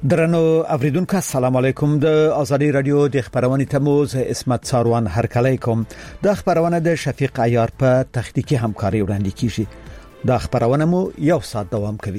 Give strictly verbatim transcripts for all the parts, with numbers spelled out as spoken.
درنو اوریدونکو السلام علیکم. د ازادي رادیو د خبرونې تموز اسمت ساروان هرکلی کوم. د خبرونه د شفیق عیار په تخنیکی همکاري وړاندې کیږي. د خبرونه مو یو ساعت دوام کوي.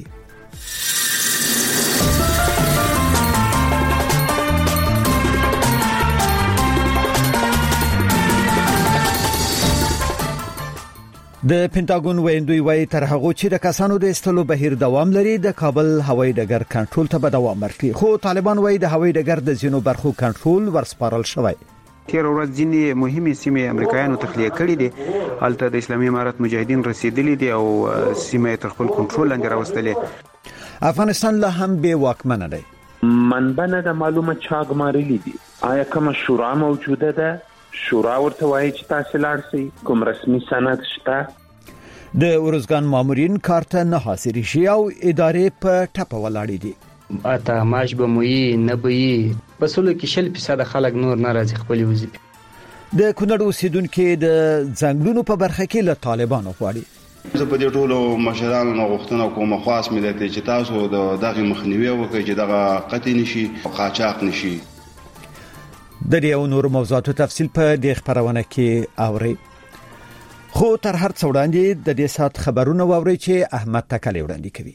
د پینټاګون ویندوی وای تر هغه چې د کسانو د استلو بهیر دوام لري د کابل هوایي ډګر کنټرول ته به دوام ورکړي، خو طالبان وای د هوایي ډګر د زینو برخو کنټرول ورسپارل شوی. تیر ورځ ځینې مهمه سیمې امریکایانو تخلیه کړې دي، هلته د اسلامي امارات مجاهدین رسیدلي دي او سیمه تر خپل کنټرول لاندې راوستلې. افغانستان له هم به واکمنه دی. منبع نه د معلومات چاغمارلي دي. آیا کوم شورا موجوده ده؟ شورا ورته وایي چې تاسو لاړ شئ، کوم رسمي سند شته؟ د ورزګان مامورین کارته نه حاضر شي او ادارې په ټاپه ولاړې دي. اته ماش به موي نه بي بسلو کې شل فیصد خلک نور ناراضي خپل وظیفه. د کونړ اوسیدونکو د ځنګلونو په برخه کې له طالبانو غواړي. زه په دې ټولو مشرانو غوښتنه کوم خاص ملت چې تاسو د دغه مخنیوي وکړي چې دغه قطعي نشي او قاچاق نشي. د دې او نور موضوعاتو تفصیل په دې خبرونه کې اوري. خو تر هر څه وړاندې د دې سات خبرونه واوري چې احمد تکلی وړاندې کوي.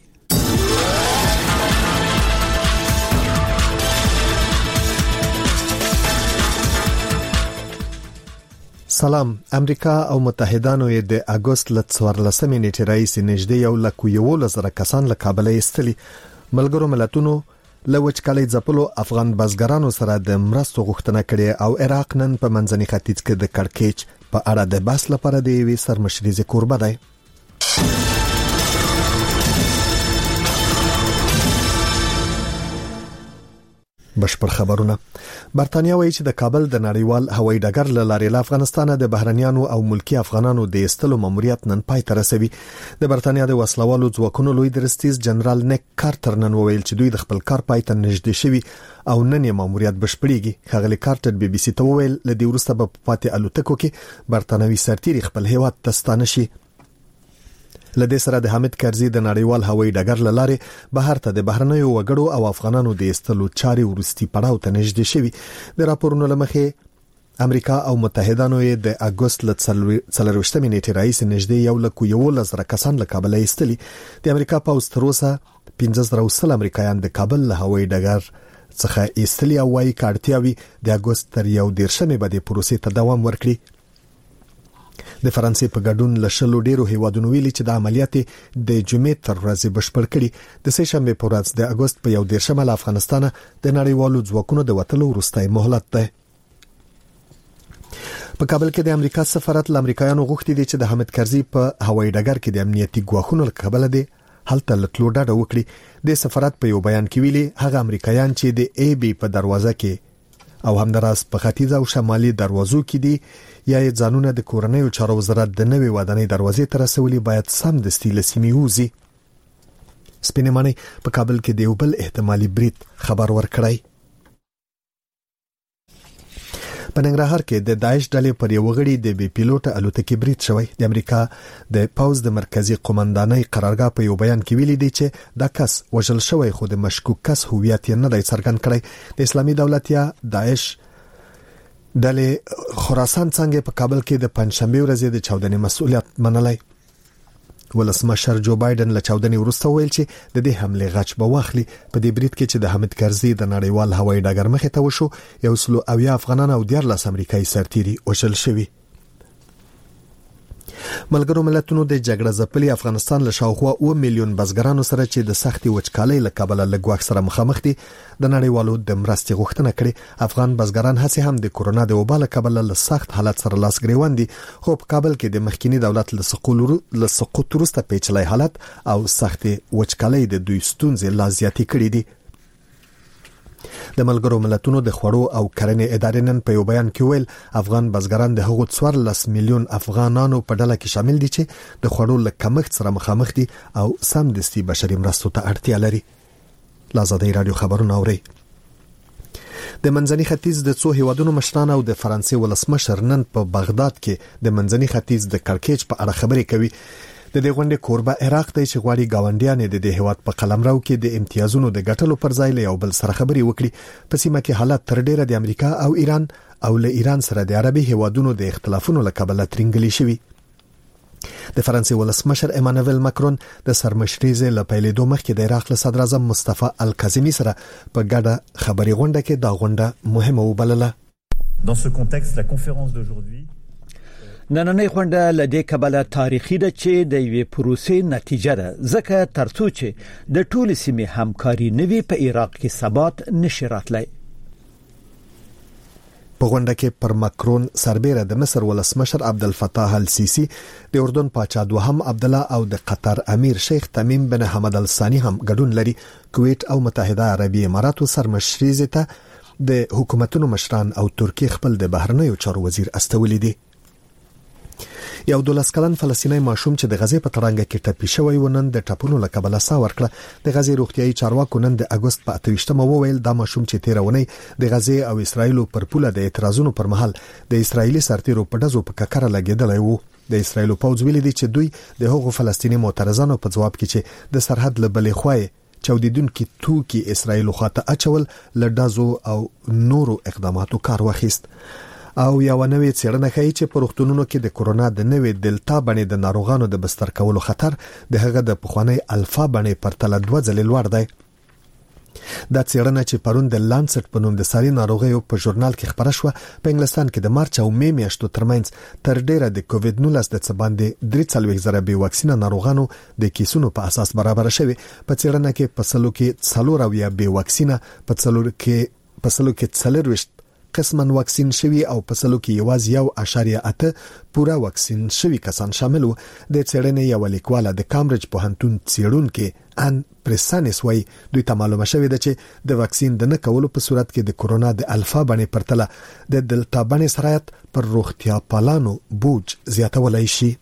سلام. امریکا او متحدانو یې د اگست ل څوارلسمې نیټې راهیسې نږدې یو لک یولس زره کسان له کابل ایستلي. ملګرو ملتونو له وچکالۍ ځپلو افغان بزګرانو سره د مرستو غوښتنه کړې او عراق نن په منځني ختیځ کې د کړکېچ په اړه د بحث لپاره د یوې سرمشریزې کوربه دی. بشپړ خبرونه. برتانیا وایي چې د کابل د نړیوال هوایي ډګر له لارې له افغانستان د بهرنیانو او ملکی افغانانو د ایستلو ماموریت نن پای ته رسوي. د برتانیا د وسلوالو ځواکونو لوی درستیز جنرال نیک کارټر نن وویل چې دوی د خپل کار پای ته نږدې شوي او نن یې ماموریت بشپړیږي. خغلی کارټر بي بي سي ته وویل له دې وروسته به پاتې الوتکو کې برتانوي سرتیري خپل هیواد ته ستانه شي. لدې سره د حامد کرزي د نړیوال هوایي ډګر لاره بهر ته د بهرنیو وګړو او افغانانو د استلو چاري ورستي پړاو ته نږدې شوی. د راپورونو لمخې امریکا او متحدانو د اگست ل څلرويشتمې نیټې راهیسې نږدې یو لک یولس زره کسان له کابل ایستلي. د امریکا پوځ تر اوسه پنځه زره وسل امریکایان د کابل له هوایي ډګر څخه ایستلي او وايي کارتیاوي د اگست تر یو دیرشمې باندې پروسې ته دوام ورکړي. د فرانسې په ګډون له شلو ډیرو هیوادونو ویلي چې د عملیات د جمعې تر ورځې بشپړ کړي. د سه شنبه په ورځ د اگست په یو دیرشمه له افغانستانه د نړیوالو ځواکونو د وټلو وروستۍ مهلت ده. په کابل کې د امریکا سفارت له امریکایانو غوښتي دي چې د حامد کرزي په هوایي ډګر کې د امنیتي ګواښونو لکبل دي هلته لټلو ډاډه وکړي. د سفارت په یو بیان کې ویلي هغه امریکایان چې د ای بي په دروازه کې او همداراز په ختیځ او شمالي دروازو کې دي یا یې ځانونه د کورنیو چارو وزارت د نوې ودانۍ دروازې ته رسولي باید سم د ستیل سیمې وزي. سپینمانه په کابل کې د یو بل احتمالي برید خبر ورکړی. په ننګرهار کې د داعش ډلې پر یو غړي د بي پیلوټ الوتکې برید شوی. د امریکا د پوز د مرکزی قومندانۍ قرارګاه په یو بیان کې ویلي دی چې دا کس وژل شوی خو د مشکوک کس هویت یې نه دی څرګند کړی. د اسلامي دولت یا داعش ډلې خراسان څنګه په کابل کې د پنځشنبه ورځې د چاودنې مسؤلیت منلای. ولسمشر جو بایدن له چاودنې وروسته ویل چې د دې حمله غچ به واخلي. په دې برید کې چې د حامد کرزي د نړیوال هوایي ډګر مخې ته وشو یو سلو اویا افغانان او دیارلس امریکایي سرتیري وژل شوي. ملګرو ملتونو د جګړه ځپلي افغانستان له شاوخوا اوه میلیون بزګرانو سره چې د سختي وچکالۍ له کبله له ګواښ سره مخامخ دي د نړیوالو د مرستې غوښتنه کړې. افغان بزګران هڅه هم د کورونا د وبا له کبله له سخت حالت سره لاس ګریوان دي، خو په کابل کې د مخکینی دولت له سقوط وروسته پیچلي حالت او سختي وچکالۍ د دوی ستونزې لا زیاتې کړې دي. د ملګرو ملتونو د خوړو او کرنې ادارې نن په یو بیان کې ویل افغان بزګران د هغو څوارلس میلیون افغانانو په ډله کې شامل دي چې د خوړو له کمښت سره مخامخ دي او سمدستي بشري مرستو ته اړتیا لري. لازادي رادیو خبرونه اوري. د منځني ختیځ د څو هیوادونو مشران او د فرانسې ولسمشر نن په بغداد کې د منځني ختیځ د کړکېچ په اړه خبرې کوي. د دې غونډې کوربه عراق دی چې غواړي گاونډیان د دې هیواد په قلمرو کې د امتیازونو د ګټلو پر ځای له یو بل سره خبري وکړي. په سیمه کې حالت تر ډیره د امریکا او ایران او له ایران سره د عربي هیوادونو د اختلافونو له کبله ترنګلي شوی. د فرانسې ولسمشر ایمانوئل ماکرون د سرمشريزه له پیلېدو مخکې د عراق له صدر اعظم مصطفی الکاظمی سره په ګډه خبري غونډه کې دا غونډه مهمه وبلله. Dans ce contexte, la conférence d'aujourd'hui نننۍ غونډه له دې کبله تاریخي ده چې د یوې پروسې نتیجه ده، ځکه ترڅو چې د ټولې سیمې همکاري نوي په عراق کې ثبات نشي راتلی. په غونډه کې پر ماکرون سربېره د مصر ولسمشر عبدالفتاح السیسی، د اردن پاچا دوهم عبدالله او د قطر امیر شیخ تمیم بن حمد الثانی هم ګډون لري. کویت او متحده عربي اماراتو سرمشريزه ته د حکومتونو مشران او ترکیه خپل د بهرنیو چارو وزیر استولی دي. یو دولس کلن فلسطینی ماشوم چې د غزې په ترانګه کې ټپي شوی و نن د ټاپونو له کبله سا ورکړه. د غزې روغتیايي چارواکو نن د اگست په اتهشتمه وویل دا ماشوم چې تیرونی د غزې او اسرایل پر پوله د اعتراضونو پر مهال د اسرایلی سرتیرو په دزو په ککره لګیدلی وو. د اسرایل پوځ ویلي دي چې دوی د هغو فلسطینی معترضانو په جواب کې چې د سرحد له بلې خوای چودیدونکو توکي اسرایل خواته اچول لډازو او نورو اقداماتو کار واخیست. او یو نوې څېړنه ښیي چې په روغتونونو کې د کورونا د نوې دلتا باندې د ناروغانو د بستر کولو خطر د هغه د پخوانی الفا باندې پرتله دوه ځلې لوړ دی. دا څېړنه چې پرون د لانسټ په نوم د ساري ناروغیو په ژورنال کې خبره شوه په انګلستان کې د مارچ او می میاشتو ترمنځ تر ډیره د کووډ نولس د څه باندې درې څلوېښت زره بې واکسینه ناروغانو د کیسونو په اساس برابر شوي. په څېړنه کې په سلو کې څلور او یا بې واکسینه په څلور کې په سلو کې څلوېښت قسمن واکسین شوی او په سلو کې یوازې یو اشاریه اته پورا واکسین شوی کسان شامل وو. د څېړنې یو لیکواله د کامبرج پوهنتون څېړونکو ان پریسانس وای دوی ته معلومه شوې ده چې د واکسین د نه کولو په صورت کې د کورونا د الفا باندې پرتله د دلتا باندې سرایت پر روغتیا پالانو بوج زیاتولای شي.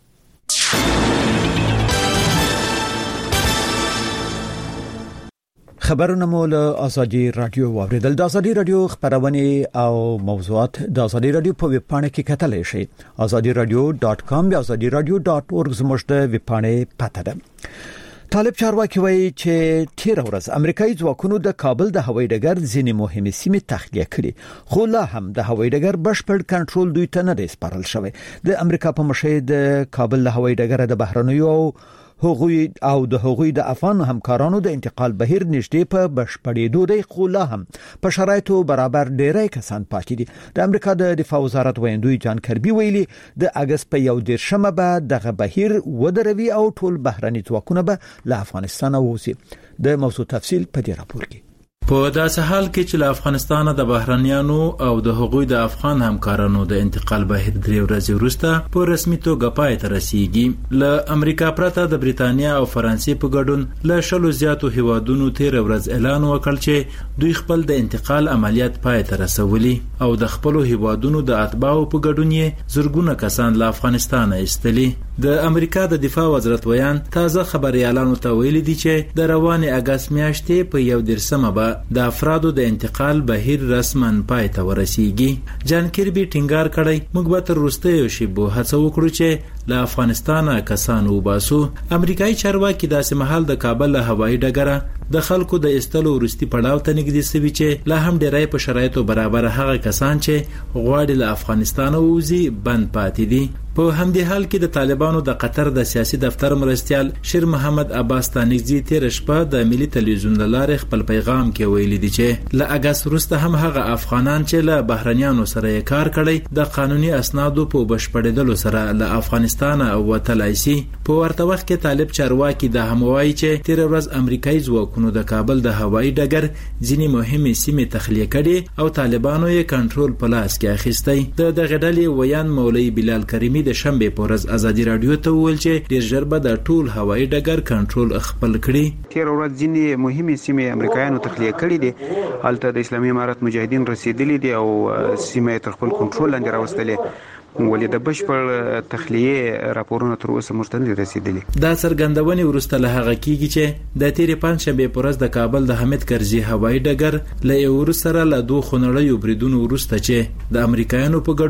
خبرونه مو له ازادي رادیو واوریدل. د ازادي رادیو خبرونه او موضوعات د ازادي رادیو په ویب پاڼه کې کتلای شئ. ازادي رادیو ډاټ کام یا ازادي رادیو ډاټ اورګ زموږ د ویب پاڼې پته ده. طالب چارواکي وایي چې تیر ورځ امریکایي ځواکونو د کابل د هوایي ډګر ځینې مهمې سیمې تخلیه کړې، خو لا هم د هوایي ډګر بشپړ کنټرول دوی ته نه دی سپارل شوی. د امریکا په مشر د کابل د هوایي ډګر د بهرنیو هغوی او د هغوی د افغان همکارانو د انتقال بهیر نږدې په بشپړېدو دی، خو لا هم په شرایطو برابر ډیری کسان پاتې دي. د امریکا د دفاع وزارت ویاندوی جان کربي ویلي د اگست په یو دیرشمه به دغه بهیر ودروي او ټول بهرني ځواکونه به له افغانستان ووځي. د موضوع تفصیل په دې راپور کې. په داسې حال کې چې له افغانستان د بهرنیانو او د هغوی د افغان همکارانو د انتقال بهیر درې ورځې وروسته په رسمي توګه پای ته رسیږي. له امریکا پرته د بریتانیا او فرانسې په ګډون له شلو زیاتو هیوادونو تیر ورځ اعلان وکړ چې دوی خپل د انتقال عملیات پای ته رسولي او د خپل هیوادونو د اتباعو په ګډون یې زرګونه کسان له افغانستان ایستلي. د امریکا د دفاع وزارت ویان تازه خبريالانو ته ویلي دي چې د روان اگست میاشتې په یو دیرشمه به د افرادو د انتقال بهیر رسماً پای ته ورسیږي. جان کربي ټینګار کړی موږ به تر وروستیو شیبو هڅه وکړو چې له افغانستانه کسان وباسو. امریکایي چارواکي داسې مهال د کابل له هوایي ډګره د خلکو د استلو وروستي پړاو ته نږدې سوي چې لا هم ډیری په شرایطو برابر هغه کسان چې غواړي له افغانستانه ووځي بند پاتې دي. په همدې حال کې د طالبانو د قطر د سیاسي دفتر مرستیال شیر محمد عباس تانیزی تیر شپه د ملي تلویزیون لاره خپل پیغام کې ویلي دي چې له اگست وروسته هم هغه افغانان چې له بهرنیانو سره کار کړی د قانوني اسنادو په بشپړېدلو سره له افغانستانه وتلای شي. په ورته وخت کې طالب چارواکي د هموایي چې تیر ورځ امریکایي ځواکونو د کابل د هوایي ډګر ځینې مهمې سیمې تخلیه کړي او طالبانو یې کنټرول په لاس کې اخیستی. د دغه ډلې ویان مولوي بلال کریمی د شنبه په ورځ ازادي رادیو ته وویل چې ډیر ژر به د ټول هوایي ډګر کنټرول خپل کړي. تیر ورځ ځینې مهمې سیمې امریکایانو تخلیه کړي دي، هلته د اسلامي امارت مجاهدین رسیدلي دي او سیمه تر خپل کنټرول لاندې راوستلې، ولې د بشپړ تخلیه راپورونه تر اوسه موږ ته نه رسیدلي. دا څرګندونې وروسته له هغه کېږي چې د تیرې پنځشنبې په ورځ د کابل د حامد کرزي هوایي ډګر له یو سره له دوه خونړیو بریدونو وروسته چې د امریکایانو په ګډون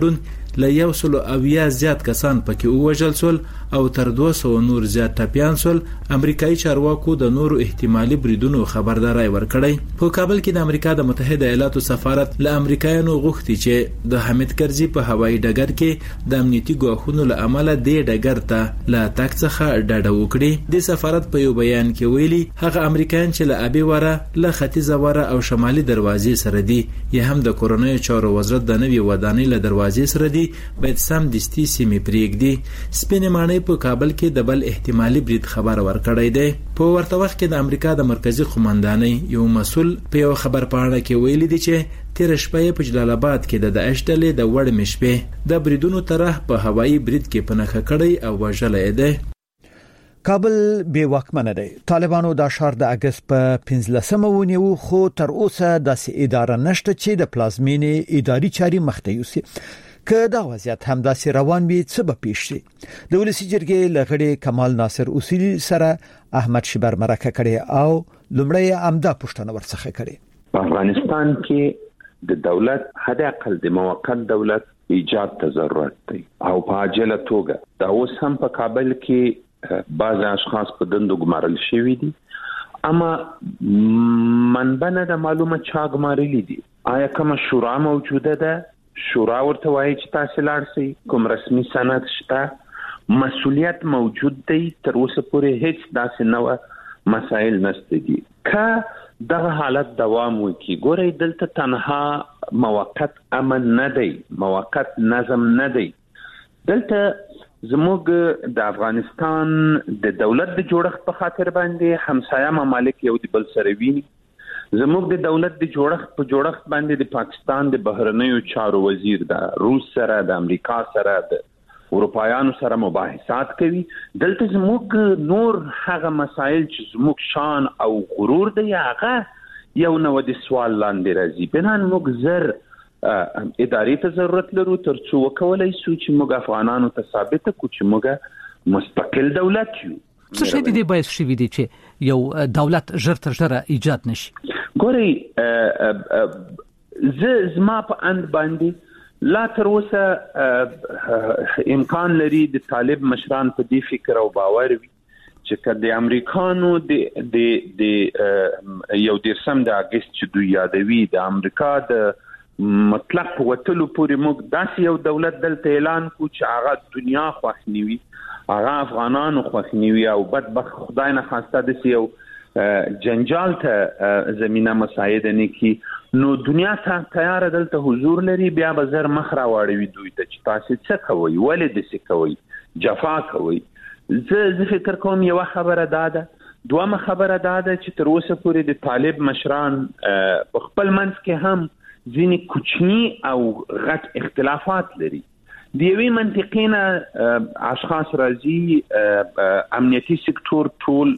ل یو سل او یا زیات کسان پکې ووژل شول او تر دوه سوه نور زیات ټپیان شول. امریکایي چارواکو د نورو احتمالي بریدونو خبرداري ورکړی. په کابل کې د امریکا د متحده ایالاتو سفارت له امریکایانو غوښتي چې د حامد کرزي په هوایي ډګر کې د امنیتي ګواښونو له امله د ډګر ته لا تک څخه ډډه وکړي. د سفارت په یو بیان کې ویلي هغه امریکایان چې له ابي وره له ختیځه وره او شمالي دروازې سره دي یا هم د کورونای چارو وزارت د نوي ودانۍ له دروازې سره دي باید سم دستي سیمې پرېږدي. سپینې ماڼۍ په کابل کې د بل احتمالي برید خبر ورکړی دی. په ورته وخت کې د امریکا د مرکزی قومندانۍ یو مسؤل په یو خبر پاڼه کې ویلي دی چې تیر شپه په جلال آباد کې د داعش ډلې د وړ مشبه د بریدونو طرح په هوایي برید کې پنهخه کړی او وژلې دی. کابل بې واکمنه دی. طالبانو د شهر د اگست په پنځلسمه ونیو خو تر اوسه داسې اداره نشته چې د پلازمینې اداري چاري مخته یوسي. که دا وضعیت هم داسې روان وي څه به پیښ شي؟ د ولسی جرګې لغړی کمال ناصر اصولي سره احمد شبر مرکه کړي او لومړی عمده پښتنه ورڅخه کړي. په افغانستان کې د دولت حد اقل د موقت دولت ایجاد ته ضرورت دی او په عاجله توګه دا اوس هم په کابل کې بعض اشخاص په دندو ګمارل شوي دي اما منبع نه معلومه چا ګمارلي دي. آیا کومه شورا موجوده ده؟ شورا ورته وایي چې تاسو لاړ شئ. کوم رسمي سند شته؟ مسؤلیت موجود دی؟ تر اوسه پورې هیڅ داسې نوع مسائل نشته دي. که دغه حالت دوام وکړي ګورئ دلته تنها موقت امن نه دی، موقت نظم نه دی. دلته زموږ د افغانستان د دولت د جوړښت په خاطر باندې همسایه ممالک یو د بل سره ویني. زموږ د دولت د جوړښت په جوړښت باندې د پاکستان د بهرنیو چارو وزیر د روس سره، د امریکا سره، د اروپایانو سره مباحثات کوي. دلته زموږ نور هغه مسائل چې زموږ شان او غرور دی هغه یو نو د سوال لاندې راځي. بنان موږ زر اداري ته ضرورت لرو تر څو وکولای شو چې موږ افغانانو ته ثابت کړو چې موږ مستقل دولت یو. څه شي دي باید شي وي چې یو دولت ژر تر ژره ایجاد نشي؟ ګورئ ز زما په اند باندې لا تر اوسه امکان لري د طالب مشران په دې فکر او باور وي چې کله امریکانو د د د یو دیرشم د اگست چې دوی یادوي د امریکا د مطلق وتلو پورې موږ داسې یو دولت دلته اعلان کو چې هغه دنیا خوښ نیوي، هغه افغانانو خوښ نیوي او بدبخت خدای نه خواسته د یو جنجال ته زمينه مساعده نه کی نو دنیا ته تیار دلته حضور لري. بیا به زر مخ را واړوي دوی ته چې تاسو څه کوي، ولې د څه کوي، جفا کوي. زه زه فکر کوم یو خبره ده. دومره خبره ده چې تر اوسه پورې د طالب مشران په خپل منځ کې هم ځینې کوچني او غټ اختلافات لري. د یوې منطقې نه اشخاص راځي امنیتي سکتور ټول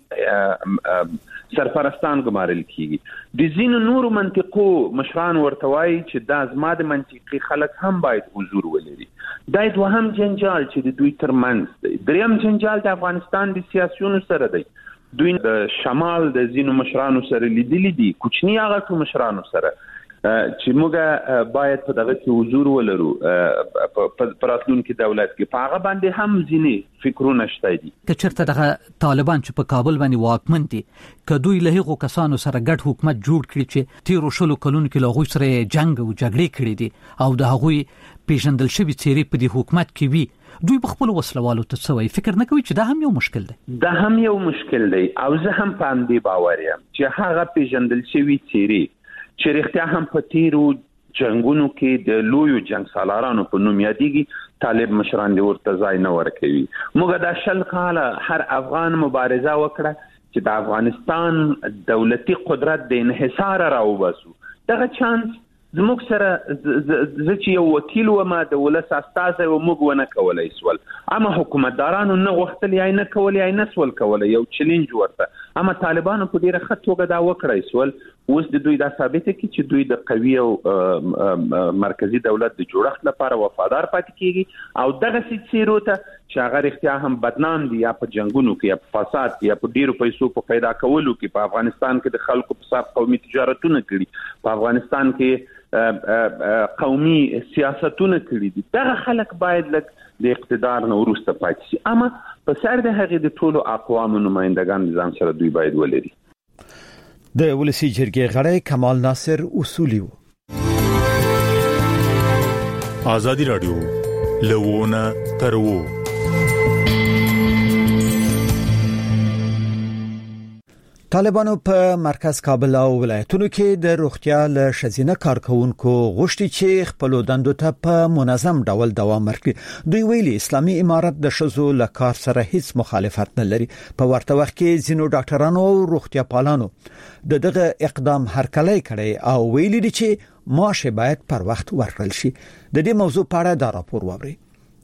سرپرستان ګمارل کیږي. د ځینو نورو منطقو مشران ورته وایي چې دا زما د منطقې خلک هم باید حضور ولري. دا دوهم جنجال چې د دوی ترمنځ دی. دریم جنجال د افغانستان د سیاسيونو سره دی. دوی د شمال د ځینو مشرانو سره لیدلي دي، کوچني هغه مشرانو سره چې موږ باید په دغه کې حضور ولرو په راتلونکي دولت کې. په هغه باندې هم ځینې فکرونه شته دي. که چېرته دغه طالبان چې په کابل باندې واکمن دي که دوی له هغو کسانو سره ګډ حکومت جوړ کړي چې تیرو شلو کلونو کې له هغوی سره جنګ او جګړې کړي دي او د هغوی پیژندل شوي څېرې په دې حکومت کې وي، دوی په خپل وسلوالو ته څه وایي؟ فکر نه کوي چې دا هم یو مشکل دی؟ دا هم یو مشکل دی او زه هم په همدې باور یم چې هغه پیژندل شوي څېرې چې رښتیا هم په تیرو جنگونو کې د لویو جنگ سالارانو په نوم یادېږي، طالب مشران دې ورته ځای نه ورکوي. موږ دا شل کاله هر افغان مبارزه وکړه چې د افغانستان دولتي قدرت د انحصار راوباسو. دغه چانس زموږ سره زه چې یو وکیل وم د ولس استازی و موږ ونه کولای سول، اما حکومتدارانو نه غوښتل یا نه کول یا نه سول کولای، یو چیلنج ورته. اما طالبانو په ډیره ښه توګه دا وکړای سول. اوس د دوی دا ثابته کی چې دوی د قوي او مرکزی دولت د جوړښت لپاره وفادار پاتې کیږي او دغه سیرو ته چې هغه اختیار هم بدنام دي یا په جنگونو کې یا په فساد یا په ډیرو پیسو په پیدا کولو کې په افغانستان کې د خلکو په صاف قومي تجارتونه کړي په افغانستان کې قومي سیاستونه کړي دي دغه خلک باید لک د اقتدار نه ورسته پاتې شي اما په سر د هغې د ټولو اقوامو نمائندگان ځان سره دوی باید ولري د ولسی جرګې غړی کمال ناصر اصولي و آزادی رادیو لوونه ترو طالبانو په مرکز کابل او ولایتونو کې د روغتیا له شزینه کارکونکو غوښتي چې خپل دندو ته په منظم ډول دوام ورکړي دوی ویلي اسلامي امارت د شذو له کار سره هیڅ مخالفت نه لري په ورته وخت کې ځینو ډاکټرانو او روغتیا پالانو د دغه اقدام هرکلی کړي او ویلي دي چې معاش باید پر وخت ورکړل شي د دې موضوع په اړه دا راپور ووري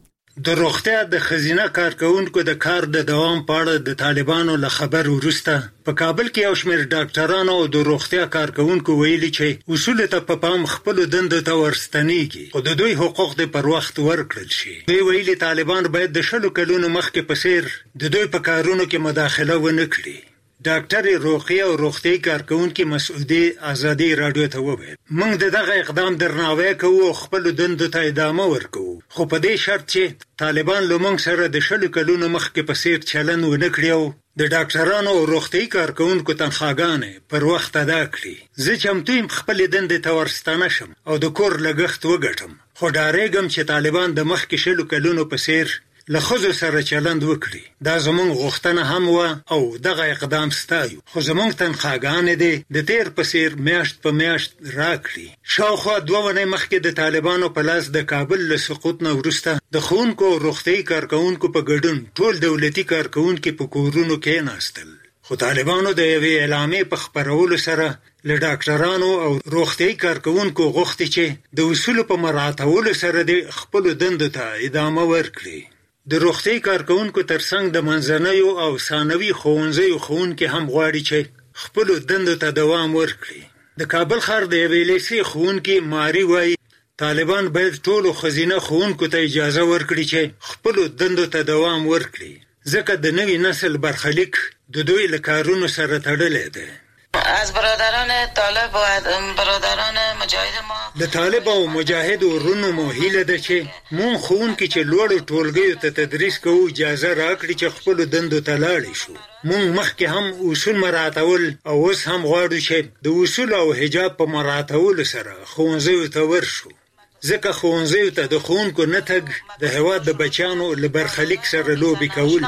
د روغتیا د خزینه کارکونکو د کار د دوام په اړه د طالبانو له خبر وروسته په کابل کې یو شمېر ډاکټرانو او د روغتیا کارکونکو ویلي چې اصول ته په پام خپل دندو ته ورستنیږي او د دوی حقوق د پر وخت ورکړل شي دوی ویلي طالبان باید د شلو کلونو مخکې په سیر د دوی په کارونو کې مداخله ونه کړي ډاکټر روقیه او روغتي کارکونکو مسعودي آزادي رادیو ته وویل موږ دغه اقدام درناوی کوو او خپل دندو ته ادامه ورکوو خو په دې شرط چې طالبان له موږ سره د شلو کلونو مخکې په سیر چلن ونه کړي او د ډاکټرانو او روغتي کارکونکو تنخواګانې پر وخت ادا کړي زه چمتو یم خپل دندې ته ورستانه شم او د کور لګښت وګټم خو ډارېږم چې طالبان د مخکې شلو کلونو په سیر له خزو سره چلند وکړي دا زمونږ غوښتنه هم و او دغه اقدام ستایو خو زمونږ تنخواګانې دي د تیر په څیر میاشت په میاشت راکړي شاوخوا دوه ونې مخکې د طالبانو په لاس د کابل له سقوط نه وروسته د ښوونکو او روغتي کارکونکو په ګډون ټول دولتي کارکونکي په کورونو کېناستل خو طالبانو د یوې اعلامیې په خپرولو سره له ډاکټرانو او روغتي کارکونکو غوښتي چې د اصولو په مراعاتولو سره د خپل دندو ته ادامه ورکړي د روغتي کارکونکو ترڅنګ د منځنیو او ثانوي ښوونځیو ښوونکي هم غواړي چې خپل دندو ته دوام ورکړي د کابل ښار د یوې لیسې ښوونکي ماري وایي طالبان باید ټولو ښځینه ښوونکو ته اجازه ورکړي چې خپل دندو ته دوام ورکړي ځکه د نوي نسل برخلیک د دوی له کارونو سره تړلی دی از برادران طالب و برادران مجاهد ما د طالب او مجاهد ورونو مو هیله ده چې مون ښوونکي چې لوړو ټولګیو ته تدریس کوو اجازه راکړي چې خپل دندو ته لاړ شو مون مخکې هم اصول مراعاتول او اوس هم غواړو چې د اصول او حجاب په مراعاتولو سره ښوونځیو ته ورشو ځکه ښوونځیو ته د ښوونکو نه تګ د هېواد د بچیانو له برخلیک سره لوبې کول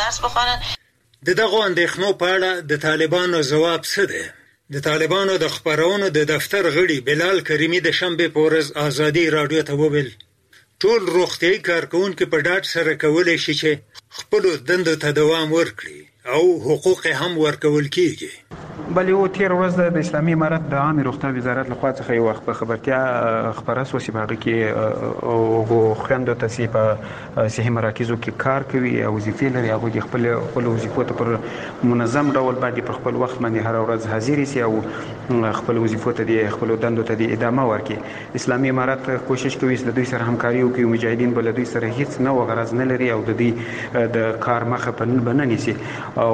دي د دغه اندېښنو په اړه د طالبانو ځواب څه دی د طالبانو د خپرونو د دفتر غړي بلال کریمي د شنبې په ورځ آزادي رادیو ته وویل ټول روغتیايي کارکونکي په ډاډ سره کولی شي چې خپلو دندو ته دوام ورکړي او حقوق هم ورکول کیږي بلې و تیر ورځ د اسلامي امارت د عامه روغتیا وزارت لخوا څخه یو وخت په خبرتیا خبره سوه چې په هغه کې هغو خویندو ته چې په صحي مراکزو کې کار کوي او وظیفې لري هغوی د خپل خپلو وظیفو ته پر منظم ډول باندې په خپل وخت باندې هره ورځ حاضر شي او خپل وظیفو ته د خپلو دندو ته د ادامه ورکړي اسلامي امارت کوشش کوي چې د دوی سره همکاري وکړي مجاهدین به له دوی سره هیڅ نوع غرض نه لري او د دوی د کار مخه به نه نیسي او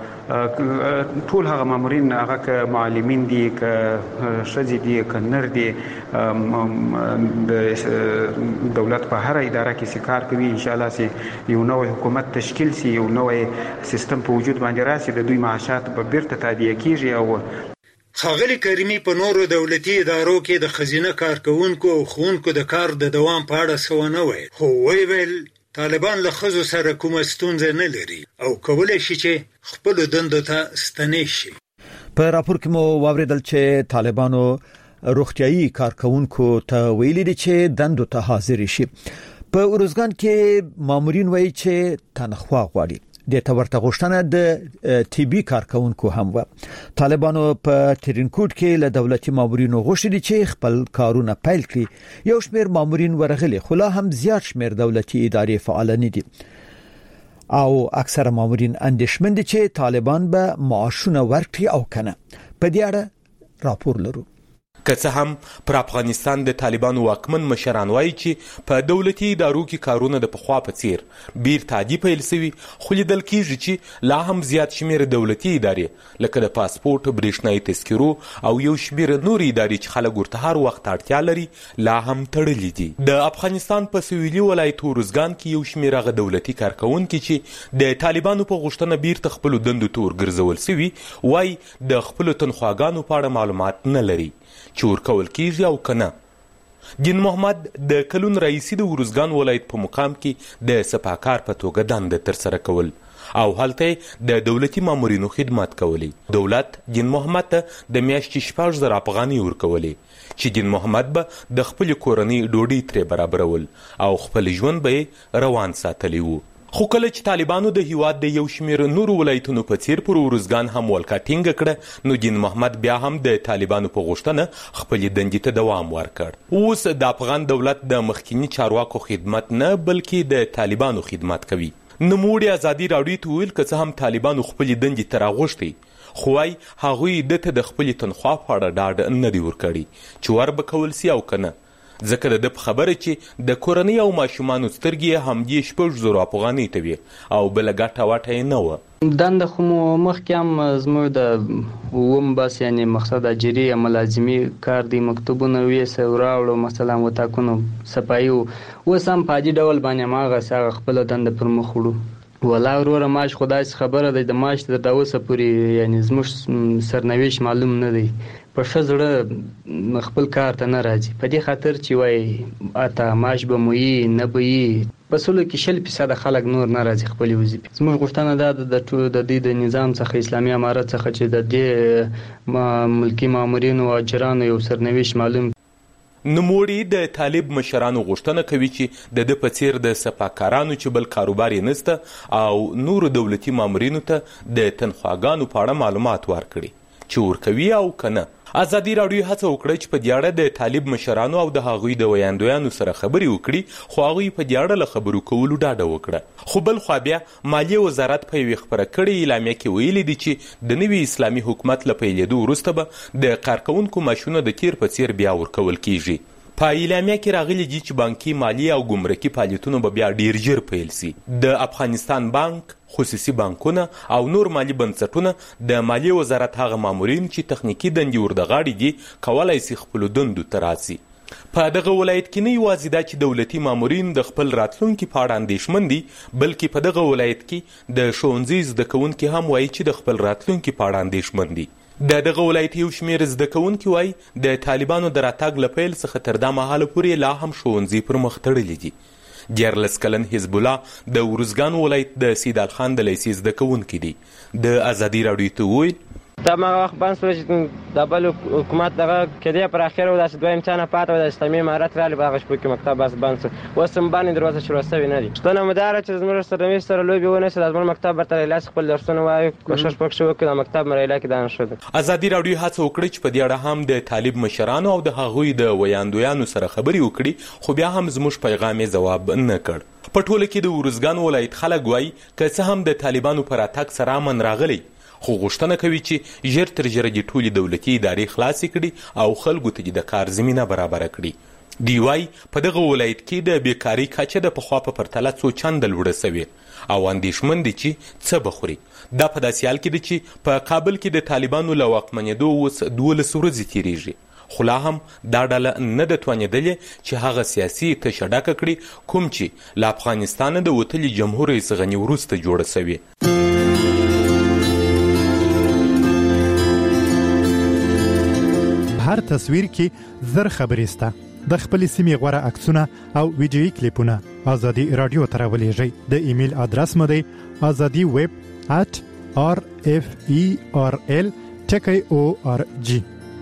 ټول هغه مامورین هغه که معلمین دي که ښځې دي که نر دي د دولت په هر اداره کې چې کار کوي انشاءالله چې یو نوی حکومت تشکیل شي یو نوی سیستم په وجود باندې راشي د دوی معاشات به بیرته تادیه کیږي او ښاغلي کریمي په نورو دولتي ادارو کې د ښځینه کارکوونکو او ښوونکو د کار د دوام په اړه څه ونه ویل خو ویې ویل طالبان له ښځو سره کومه ستونزه نه لري او کولی شي چې خپلو دندو ته ستنې شي په راپور کې مو واوریدل چې طالبانو روغتیايي کارکونکو ته ویلي دي چې دندو ته حاضر شي په اروزګان کې مامورین وایي چې تنخوا غواړي د تورته غوښتنه د طبي کارکونکو هم و طالبانو په ترینکوټ کې له دولتي مامورینو غوښتي چې خپل کارونه پیل کړي یو شمېر مامورین ورغلي خو لا هم زیات شمېر دولتي ادارې فعال نه دي او اکثره مامورین اندېښمن دي چې طالبان به معاشونه ورکړي او کنه په دې اړه راپور لرو. که څه هم پر افغانستان د طالبانو واکمن مشران وایي چې په دولتي ادارو کې کارونه د پخوا په څیر بیرته عادي پیل شوي، خو لیدل کېږي چې لا هم زیات شمېر دولتي ادارې لکه د پاسپورټ، برېښنایي تذکرو او یو شمېر نورې ادارې چې خلک ورته هر وخت اړتیا لري لا هم تړلي دي. د افغانستان په سویلي ولایت ارزګان کې یو شمېر هغه دولتي کارکوونکي چې د طالبانو په غوښتنه بیرته خپلو دندو ته ورګرځول سوي وایي د خپلو تنخواګانو په اړه معلومات نه لري چې ورکول کېږي او که نه. دین محمد د کلون رئیسي د ارزګان ولایت په مقام کې د سپاکار په توګه دنده ترسره کول او هلته د دولتي مامورینو خدمات کولی. دولت دین محمد ته د میاشتې شپږ زره افغانۍ ورکولې چې دین محمد به د خپلې کورنۍ ډوډۍ ترې برابرول او خپل ژوند به یې روان ساتلی و. خو کله چې طالبانو د هیواد د یو شمېر نورو ولایتونو په څیر پر ارزګان هم ولکه ټینګه کړه، نو دین محمد بیا هم د طالبانو په غوښتنه خپلې دندې ته دوام ورکړ. اوس د افغان دولت د مخکینی چارواکو خدمت نه بلکې د طالبانو خدمت کوي. نوموړي ازادي راډیو ته ویل که څه هم طالبانو خپلې دندې ته راغوښتي، خو وايي هغوی دته د خپلې تنخوا په اړه ډاډ نه دی ورکړی چې ور به کول سي او که نه، ځکه د ده په خبره چې د کورنۍ او ماشومانو سترګې یې همدې شپږ زرو افغانۍ ته وې او بله ګټه وټه یې نه وه. دنده خو مو مخکې هم زموږ د اووم بس یعنې مقصد اجري یا ملازمي کار دی، مکتوبونه ویسه راوړو مثلا وطاقونو صفایي و، اوس هم په عادي ډول باندې هماغسې هغه خپله دنده پر مخ وړو. ولا وروره معاش خو داسې خبره ده د معاش تر اوسه پورې یعنې زموږ سرنوشت معلوم نه دی، په ښه زړه خپل کار ته نه راځي، په دې خاطر چې وایي اته معاش به مو یي نه به یي، په سلو کې شل فیصده خلک نور نه راځي خپلې وظیفې. زموږ غوښتنه دا ده د دې د نظام څخه اسلامي امارت څخه چې د دې ملکي مامورینو او اجرانو یو سرنوشت معلوم. نوموړي د طالب مشرانو غوښتنه کوي چې د ده په څیر د سپاکارانو چې بل کاروبار یې نسته او نورو دولتي مامورینو ته د تنخواګانو په اړه معلومات ورکړي چې ورکوي او که نه. ازادي راډیو هڅه وکړه چې په دې اړه د طالب مشرانو او د هغوی د ویاندویانو سره خبرې وکړي، خو هغوی په دې اړه له خبرو کولو ډاډه وکړه. خو بل خوا بیا مالیې وزارت په یوې خپره کړې اعلامیه کې ویلي دي چې د نوي اسلامي حکومت له پیلېدو وروسته به د کارکوونکو معاشونه د تیر په څیر بیا ورکول کیږي. په اعلامیه کې راغلي دي چې بانکي، مالی او ګمرکي فعالیتونه به بیا ډیر ژر پیل سي. د افغانستان بانک، خصوصي بانکونه او نور مالی بنسټونه د مالیې وزارت هغه مامورین چې تخنیکي دندې ورته غاړې دي کولای سي خپلو دندو ته راسي. په دغه ولایت کې نه یوازې دا چې دولتي مامورین د خپل راتلونکي په اړه اندېښمن دي، بلکې په دغه ولایت کې د ښوونځي زده کوونکي هم وایي چې د خپل راتلونکي په اړه اندېښمن دي. د دغه ولایت یو شمېر زده کوونکي وایي د طالبانو د راتګ له پیل څخه تر دا مهاله پورې لا هم ښوونځي پر مخ تړلي دي. دیارلس کلن حزب الله د ارزګان ولایت د سیدال خان د لیسې زده کوونکي دي. د ازادي راډیو ته وویل دا هغه وخت بند شو چې د بل حکومت دغه کېدی پر اخر و داسې دوه امتحانه پاته و د اسلامي امارت راغلی په هغه شپو کې مکتب بس بند شو، اوس هم باندې دروازه شروع شوې نه دي. شتونه مو دا چې زموږ سرنوشت سره لوبې ونیسي، د زموږ مکتب ورته لاس خپل درسونه وایي، کوشش پکې وکړو د مکتب مریله کې دا نه شو. ازادي راډیو هڅه وکړه چې په دې اړه هم د طالب مشرانو او د هغوی د ویاندویانو سره خبرې وکړي، خو بیا هم زموږ پیغام یې ځواب نه کړ. په ټوله کې د ارزګان ولایت خلک وایي که څه هم د طالبانو پر راتګ سره امن راغلی، خو غوښتنه کوي چې ژر تر ژره دې ټولې دولتي ادارې خلاصې کړي او خلکو ته د کار زمینه برابره کړي. دی وايي په دغه ولایت کې د بیکارۍ کچه د پخوا په پرتله څو چنده لوړه سوې او اندېښمن دي چې څه به خوري. دا په داسې حال کې ده چې په کابل کې د طالبانو له واکمنېدو اوس دولس ورځې تېرېږي، خو لا هم دا ډله نه ده توانېدلې چې هغه سیاسي تشه ډکه کړي کوم چې له افغانستانه د وتلي جمهور رئیس غني وروسته جوړه سوې. هر تصویر کې زر خبرې سته. د خپلې سیمې غوره عکسونه او ویډیویي کلیپونه ازادي راډیو ته راولېږئ. د ایمیل ادرس مو دی ازادي ویب ات آر اف ای آر ال ټکی او آر جی.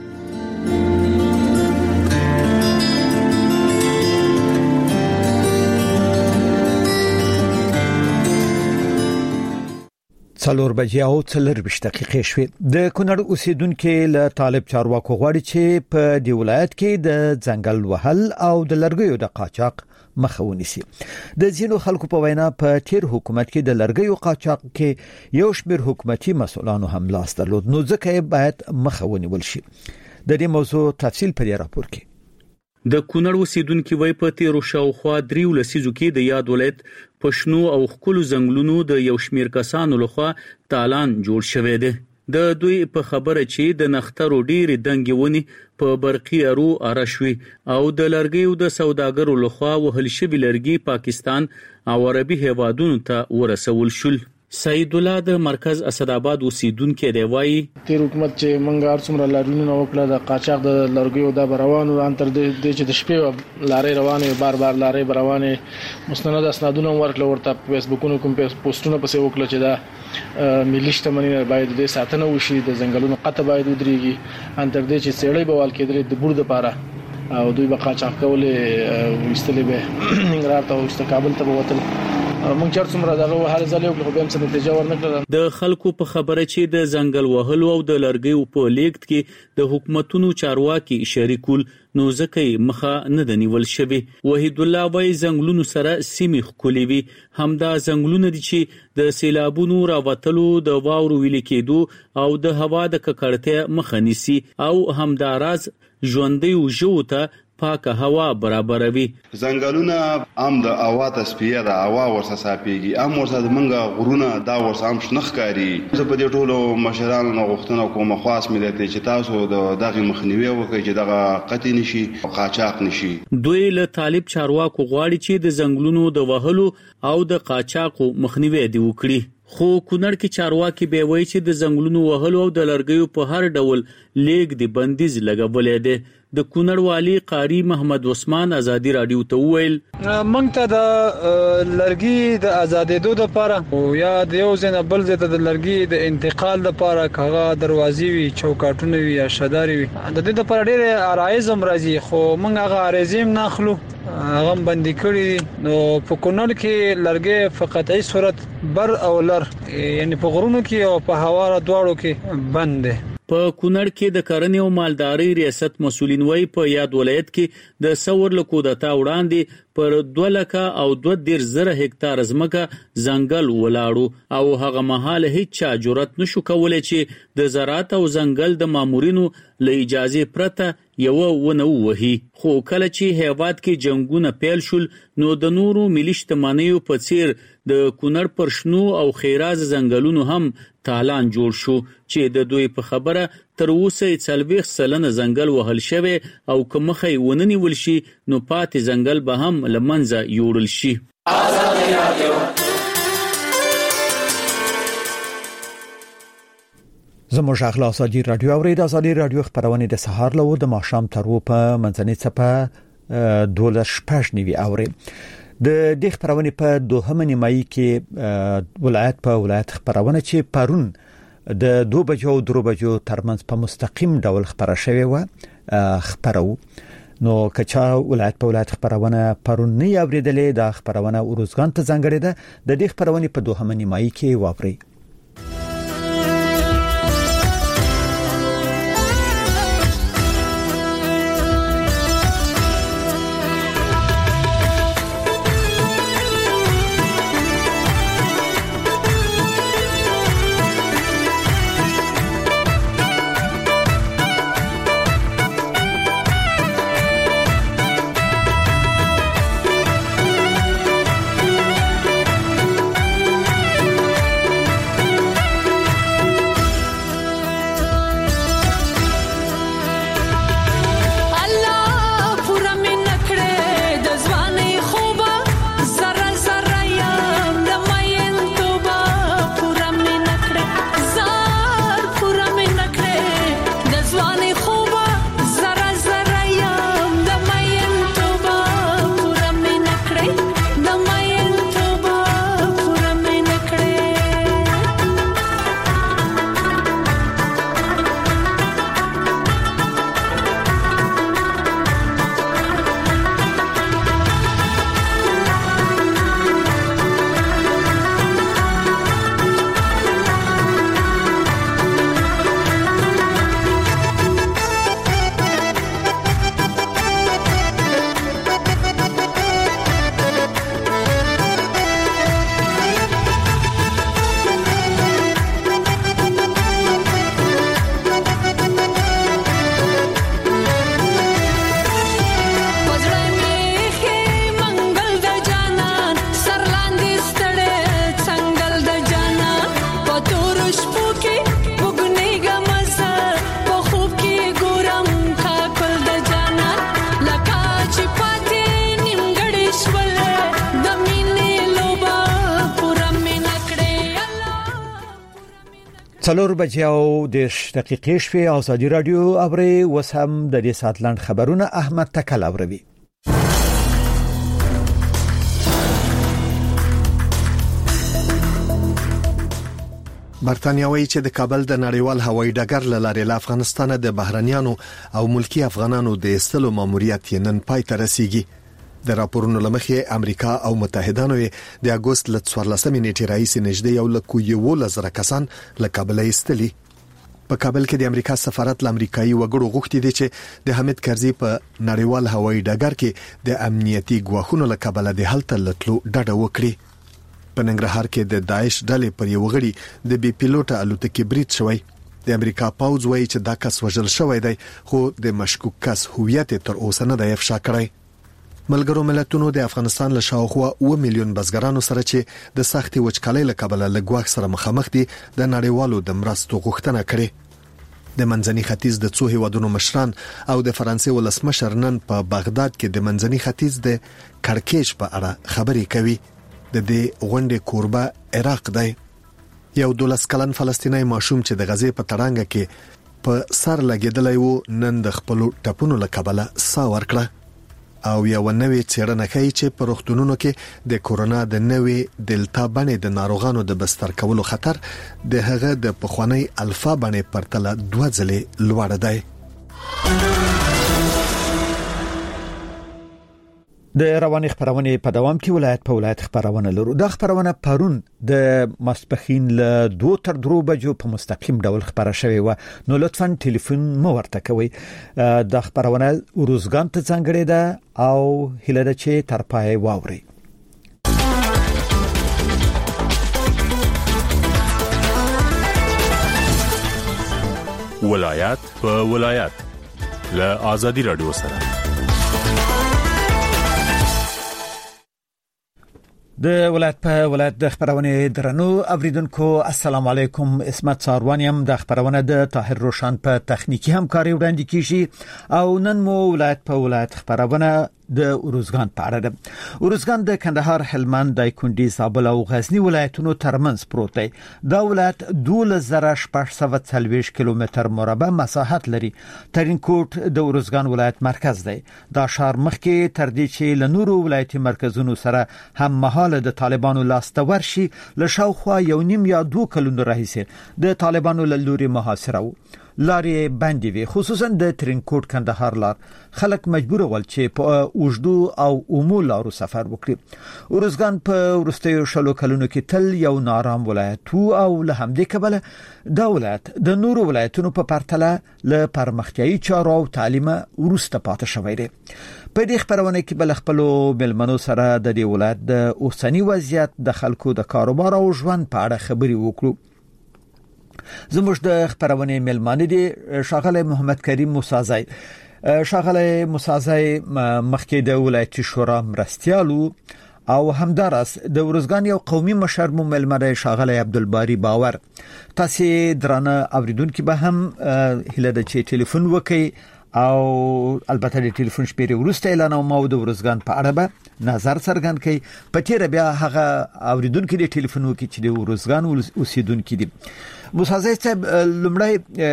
څلور بجې او څلور دقیقې شوې. د کونړ اوسیدونکو له طالب چارواکو غواړي چې په دې ولایت کې د ځنګل وهل او د لرګیو د قاچاق مخه ونیسي. د ځینو خلکو په وینا په تیر حکومت کې د لرګیو قاچاق کې یو شمېر حکومتي مسؤلانو هم لاس درلود، نو ځکه باید مخه ونیول شي. د دې موضوع تفصیل په دې راپور کې. د کونړ اوسیدونکو وای په تیرو شاوخوا دریو لسیزو کې د یاد ولایت پښنو او خپل زنګلونو د یو شمیر کسانو لخوا تالان جوړ شوی دی. د دوی په خبره چې د نخترو ډېری دنګونی په برقي ارو ارشوي او د لرګیو د سوداګرو لخوا وهل شوی لرګي پاکستان او عربي هیوادونو ته ورسول شول. سید الله د مرکز اسداباد اوسیدونکو دی وایي تیر حکومت چې منګار څومره لارونه وکړه د قاچاق د لرګیو د روانو انتر د چې د شپې لارې روانه بار بار لارې روانه مستند اسنادونه ورکړل ورته فیسبوکونو کوم پوسټونه پسې وکړل چې دا ملي شتمنۍ باید د ساتنه وشي د ځنګلونو قطع باید ودرېږي انتر د چې سړی بوال کېدل د بور د پاره او دوی به قاچاق کولې وستلې به ننګرهار ته او کابل ته ووتل. مونږ چر څومره دغه هر ځل یو په هم څه نتیجه ورنکړه. د خلکو په خبره چې د ځنګل وهلو او د لرګیو په لیکت کې د حکومتونو چارواکي شریکول نو ځکه مخه نه دنیول شوی. وحید الله وای ځنګلونو سره سیمې خولي وي همدا ځنګلونه دي چې د سیلابونو راوتلو د واورو ویل کېدو او د هوا د ککړتیا مخه نیسي او همدا راز ژوندۍ او ژوته پاکه هوا برابروي. ځنګلونه ام د هوا تصفیه د هوا ورسره صافيږي ام ورسره منګه غرونه دا ورسره هم شنخکاري. زه په دې ټولو مشرانو غوښتنه کوم خاص ملت چې تاسو د دغه مخنیوي وکړي چې دغه قطع نشي قاچاق نشي. دوی له طالب چارواکو غواړي چې د ځنګلونو د وهلو او د قاچاقو مخنیوي دی وکړي. خو کونړ کې چارواکي به وایي چې د ځنګلونو وهلو او د لرګیو په هر ډول لیګ دی بندیز لګولې ده. د کونړ والی قاری محمد عثمان ازادي رادیو ته ویل مونږ ته د لرګي د آزادېدو لپاره او یا د یو ځنه بل ځای ته د لرګي د انتقال لپاره کاغه دروازې وي چوکاټونه وي یا شداري وي د دې لپاره ډېر عرایض هم راځي خو مونږ هغه عرایض نه اخلو هغه باندې کړی. نو په کونړ کې لرګي په قطعي صورت بر او لر یعنی په غرونو کې او په هوا دواړو کې بند دي. په کونړ کې د کرنې او مالداري ریاست مسولین وای په یاد ولایت کې د سور لکو د تا وړاندې پر دوه لکه او دوه ډیر زره هکتار ځمکه ځنګل ولاړو او هغه مهال هیڅ چا جرأت نشو کولای چې د زراعت او ځنګل د مامورینو له اجازه پرته یو ونه وهي. خو کله چې هیواد کې جنگونه پیل شول نو د نورو ملي شتمنیو په څیر د کونړ پر شنو او خیراز ځنګلونو هم تالان جوړ شو چې د دوی په خبره تر اوسه څلوېښت سلنه ځنګل وهل شوی او که مخه وننی ولشي نو پاتې ځنګل به هم لمنځه یوړل شي. زموږ اخلاص ازادي رادیو اورید ازادي رادیو خبرونه د سهار له د ماښام تر و په منځنۍ څپه دولس شپږ نیوي اوري. د دې خبرونه په دوهمه نیمایي کې ولایت په ولایت خبرونه چې پرون د دوه بجو او درو بجو ترمنځ په مستقیم ډول خبره شوې و خبرو نو کچا ولایت په ولایت خبرونه پرون نه اوریدلې د خبرونه اوروزګان ته ځانګړې ده. د دې خبرونه په دوهمه نیمایي کې واوري. څلور بجې او دېرش دقیقې شوې. ازادي رادیو اوري وسم د دې سات لاند خبرونه احمد تکل اوروي. برتانیا وایي چې د کابل د نړیوال هوایي ډګر له لارې له افغانستان د بهرنیانو او ملکی افغانانو د ایستلو ماموریت یې نن پای ته رسیږي. د راپورونو لمخې امریکا او متحدانو د اگست ل څوارلسمې نیټې راهیسې نږدې یو لک یو زره کسان له کابل ایستلي. په کابل کې د امریکا سفارت له امریکایي وګړو غوښتي دي چې د حامد کرزي په نړیوال هوایي ډګر کې د امنیتي ګواښونو له کبله د هلته لټلو ډډه وکړي. په ننګرهار کې د داعش ډلې پر یو غړي د بي پیلوټه الوتکې برید شوی. د امریکا پاوز وایي چې دا کس وژل شوی دی، خو د مشکوک کس هویت تر اوسه نه دی افشا کړی. ملګرو ملتونو د افغانستان له شاوخوا اوه میلیون بزګرانو سره چې د سختي وچکالۍ له کبله له ګواښ سره مخامخ دي د نړیوالو د مرستو غوښتنه کړې. د منځني ختیځ د څو هیوادونو مشران او د فرانسې ولسمشر نن په بغداد کې د منځني ختیځ د کړکېچ په اړه خبرې کوي. د دې غونډې کوربه عراق دی. یو دولس کلن فلسطینی ماشوم چې د غزې په تړانګه کې په سر لګیدلی وو نن د خپل ټپونو له کبله ساه ورکړه. او یو نوې څېړنه ښیي چې په روغتونونو کې د کورونا د نوې دلتا بڼې د ناروغانو د بستر کولو خطر د هغه د پخوانی الفا بڼې پرتله دوه ځلې لوړ دی. د رواني خبرونه په دوام کې ولایت په ولایت خبرونه لرو. د خبرونه پرون د ماسپخین له دوه تر درو بجو په مستقیم ډول خبره شوې و. نو لطفا ټلیفون مو ورته کوئ. د خبرونه روزګان ته څنګه ده او هله د چې تر پای واوري. ولایت په ولایت له ازادي رادیو سره د ولایت په ولایت د خبرونه درنو اوریدونکو السلام علیکم. اسمت ساروانیم د خبرونه د طاهر روشن په تخنیکی همکاري وړاندې کیږي او نن مو ولایت په ولایت خبرونه د اروزګان په اړه ده. اروزګان د کندهار، هلمند، دایکنډي، زابل او غزنی ولایتونو ترمنځ پروت دی. دا ولایت دوه زره شپږ سوه څلوېښت کیلومتر مربع مساحت لري. ترینکوټ د اروزګان ولایت مرکز دی. دا ښار مخکې تر دې چې له نورو ولایتي مرکزونو سره هم مهاله د طالبانو لاسته ورشي له شاوخوا یو نیم یا دوه کلونو راهیسې د طالبانو له لوري محاصره و. لارې باندې وي، خصوصا د ترینکوټ کندهار لار خلک مجبور ول چې په اوږدو او عمومي لارو سفر وکړي. اروزګان په ورستیو شلو کلونو کې تل یو نارام ولایت او له همدې کبله دا ولایت د نورو ولایتونو په پرتله له پرمختیايي چارو او تعلیم ورسته پاتې شوی دی. په دې خبرونه کې بل خپل ملمنو سره د دې ولایت د اوسنی وضعیت، د خلکو د کاروبار او ژوند په اړه خبرې وکړو. زموږ د خبرونه ملمانه دي شاغله محمد کریم موسازی. شاغله موسازی مخکې د ولایتي شورا مرستيالو او همدارس د ورزګان یو قومي مشر مو ملمره شاغله عبدالباری باور. تاسو درانه اوریدونکو به هم هله د چي ټلیفون وکي او البته د ټلیفون شمیرې ورسته اعلان او مو د ورزګان په اړه به نظر څرګند کړي. په تیر بیا هغه اوریدونکو د ټلیفون وکي چې د ورزګان اوسیدونکو دي. موسازی صاحب لمړی